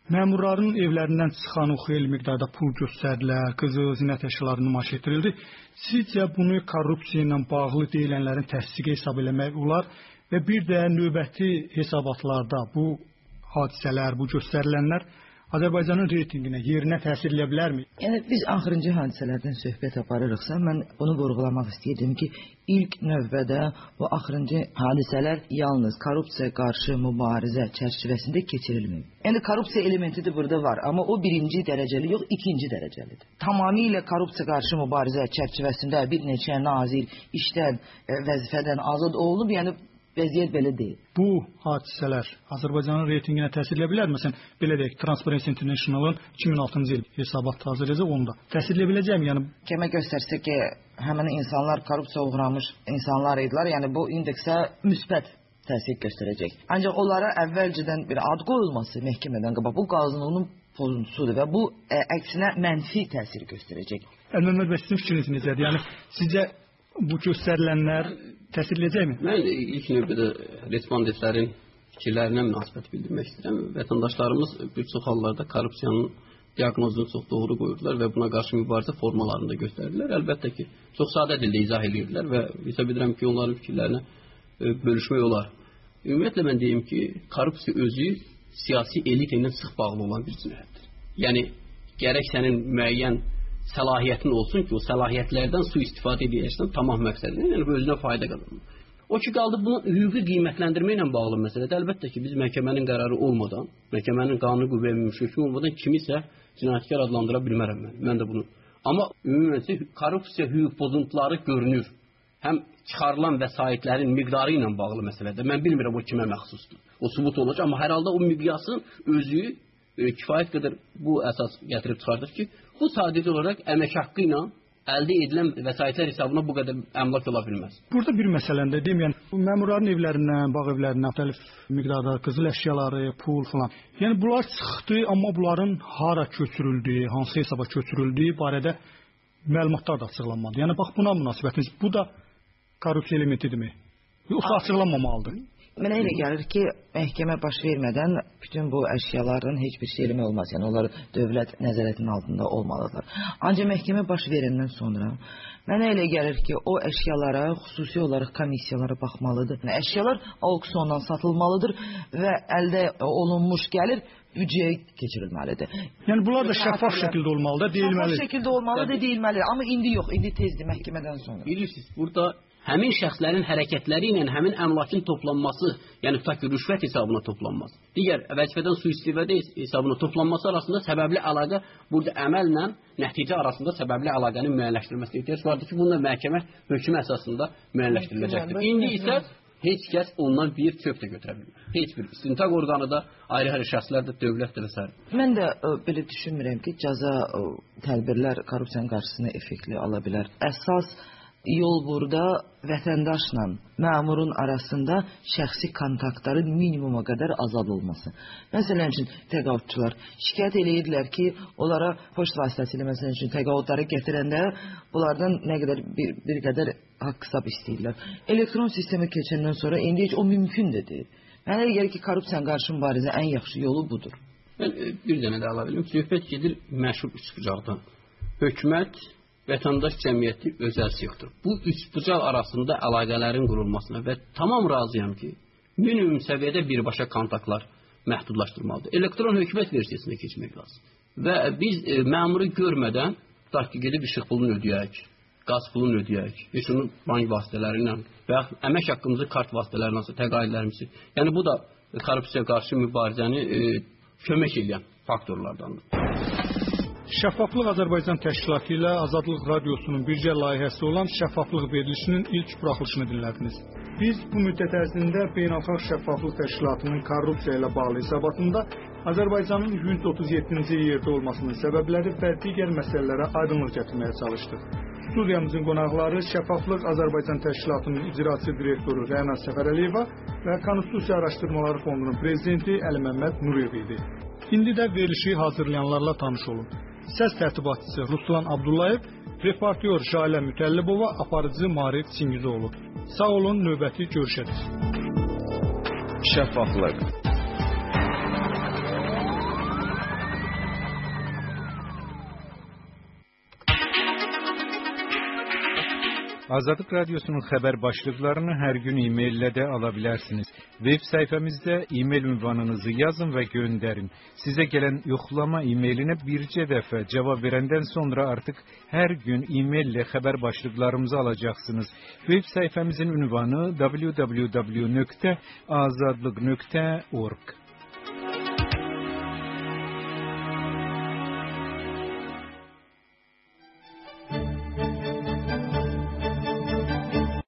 Məmurların evlərindən çıxan o xeyli miqdarda pul göstərdilər, qızıl zinət əşyaları nümayiş etdirildi. Sizcə bunu korrupsiya ilə bağlı deyilənlərin təsdiqi hesab eləmək olar və bir də növbəti hesabatlarda bu hadisələr, bu göstərilənlər Azərbaycanın reytinginə, yerinə təsir edə bilərmi? Yəni biz axırıncı hadisələrdən söhbət aparırıqsa, mən bunu vurğulamaq istəyirdim ki, ilk növbədə bu axırıncı hadisələr yalnız korrupsiya qarşı mübarizə çərçivəsində keçirilmir. Yəni korrupsiya elementi də burada var, amma o birinci dərəcəli yox, ikinci dərəcəlidir. Tamamilə korrupsiya qarşı mübarizə çərçivəsində bir neçə nazir işdən, vəzifədən azad olunub, yəni vəziyyət belə deyil. Bu hadisələr Azərbaycanın reytinginə təsir edə bilər? Məsələn, belə deyək, Transparency International-ın 2006-cı il hesabatı hazırlayacaq onda. Təsir edə biləcəkmi? Yəni kəmə göstərsə ki, həmin insanlar korrupsiya uğramış insanlar idilər. Yəni bu indeksə müsbət təsir göstərəcək. Ancaq onlara əvvəlcədən bir ad qoyulması məhkəmədən qabaq bu qanunun pozuntusudur və bu əksinə mənfi təsir göstərəcək. Əlməmməd bəy, sizin fikriniz necədir? Yəni sizcə bu göstərilənlər təsir edəcəkmi? Mən ilk növbədə respondentlərin fikirlərinə münasibət bildirmək istəyirəm. Vətəndaşlarımız bir çox hallarda korrupsiyanın diaqnozunu çox doğru qoyurlar və buna qarşı mübarizə formalarını da göstərirlər. Əlbəttə ki, çox sadə dildə izah edirlər və hesab edirəm ki, onların fikirlərinə bölüşmək olar. Ümumiyyətlə mən deyim ki, korrupsiya özü siyasi elita ilə sıx bağlı olan bir cinayətdir. Yəni gərək sənin müəyyən səlahiyyətin olsun ki, o səlahiyyətlərdən sui-istifadə edərsən tamam məqsədinə, yəni özünə fayda qazanır. O ki, qaldı bunu hüquqi qiymətləndirmə ilə bağlı məsələdə, əlbəttə ki, biz məhkəmənin qərarı olmadan, məhkəmənin qanuni qüvvəyə mümkün olmadan kimisə cinayətkar adlandıra bilmərəm mən də bunu. Amma ümumiyyətlə korrupsiya hüquq pozuntuları görünür. Həm çıxarılan vəsaitlərin miqdarı ilə bağlı məsələdə. Mən bilmirəm o kimə məxsusdur. O sübut olacaq, amma hər halda o miqyasın özü kifayət qədər bu əsas gətirib çıxardır ki, bu sadəcə olaraq əmək haqqı ilə əldə edilən vəsaitlər hesabına bu qədər əmlak ola bilməz. Burada bir məsələndə deyim, yəni məmurların evlərindən, bağ evlərindən müxtəlif miqdarda qızıl əşyaları, pul falan. Yəni bunlar çıxdı, amma bunların hara köçürüldüyü, hansı hesaba köçürüldüyü barədə məlumatlar da açıqlanmadı. Yəni bax buna münasibətiniz, bu da korrupsiya elementidirmi? Yoxsa açıqlanmamalıdır? Mənə elə gəlir ki, məhkəmə baş vermədən bütün bu əşyaların heç bir şey eləmək olmaz. Yəni onlar dövlət nəzarətinin altında olmalıdırlar. Ancaq məhkəmə baş verəndən sonra mənə elə gəlir ki, o əşyalara xüsusi olaraq komissiyalara baxmalıdır. Əşyalar auksiondan satılmalıdır və əldə olunmuş gəlir büdcəyə keçirilməlidir. Yəni bunlar da şəffaf şəkildə olmalıdır, deyilməlidir. Şəffaf şəkildə olmalıdır, deyilməlidir. Amma indi yox, indi tezdir məhkəmədən sonra. Bilirsiniz, burada həmin şəxslərin hərəkətləri ilə həmin əmlakın toplanması, yəni tutaq ki, rüşvət hesabına toplanması, digər vəzifədən sui-istifadə hesabına toplanması arasında səbəbli əlaqə, burada əməllə nəticə arasında səbəbli əlaqənin müəyyənləşdirilməsi ehtiyac vardır ki, bununla məhkəmə hökmü əsasında müəyyənləşdiriləcəkdir. İndi isə heç kəs ondan bir çöp də götürə bilmir. Heç bir istintaq orqanı da, ayrı-ayrı şəxslər də, dövlət də və s. Mən də belə düşünmürəm ki, cəza tədbirlər korrupsiyanın qarşısını effektli ala bilər. Əsas yol burada vətəndaşla məmurun arasında şəxsi kontaktların minimuma qədər azad olması. Məsələn üçün təqaüdçülər şikayət eləyirdilər ki, onlara poçt vasitəsilə məsələn üçün təqaüdləri gətirəndə bunlardan nə qədər bir qədər haqq hesab istəyirlər. Elektron sistemə keçəndən sonra indi heç o mümkün də deyil. Mənə elə gəlir ki, korrupsiyanın qarşı mübarizə ən yaxşı yolu budur. Mən bir dənə də ala bilim. Söhbət gedir məşhur üçbucaqdan. Hökumət, vətəndaş cəmiyyəti, özəl sektor. Bu üçbucaq arasında əlaqələrin qurulmasına və tamam razıyam ki, minimum səviyyədə birbaşa kontaktlar məhdudlaşdırmalıdır. Elektron hökumət versiyasına keçmək lazım. Və biz məmuru görmədən tutaq ki, gedib işıq pulunu ödəyək, qaz pulunu ödəyək, heç onu bank vasitələri ilə və ya əmək haqqımızı kart vasitələri ilə təqaüdlərimizi. Yəni bu da korrupsiya qarşı mübarizəni kömək edən faktorlardandır. Şəffaflıq Azərbaycan Təşkilatı ilə Azadlıq Radiosunun birgə layihəsi olan şəffaflıq verilişinin ilk buraxılışını dinlədiniz. Biz bu müddət ərzində Beynəlxalq Şəffaflıq Təşkilatının korrupsiya ilə bağlı hesabatında Azərbaycanın 137-ci yerdə olmasının səbəbləri və digər məsələlərə aydınlıq gətirməyə çalışdıq. Studiyamızın qonaqları Şəffaflıq Azərbaycan Təşkilatının icraçı direktoru Rəna Səfərəliyeva və Konstitusiya Araşdırmaları Fondunun prezidenti Əliməmməd Nuriyev idi. İndi də verilişi hazırlayanlarla tanış olun. Səs tərtibatçısı Ruslan Abdullayev, reportyor Jalə Mütəllibova, aparıcı Marif Çingizoğlu. Sağ olun, növbəti görüşəcək. Şəffaflıq. Azadlık Radyosu'nun haber başlıklarını her gün e-mail de alabilirsiniz. Web sayfamızda e-mail ünvanınızı yazın ve gönderin. Size gelen yoklama e-mailine birce defa cevap verenden sonra artık her gün e-mail ile haber başlıklarımızı alacaksınız. Web sayfamızın ünvanı www.azadlık.org.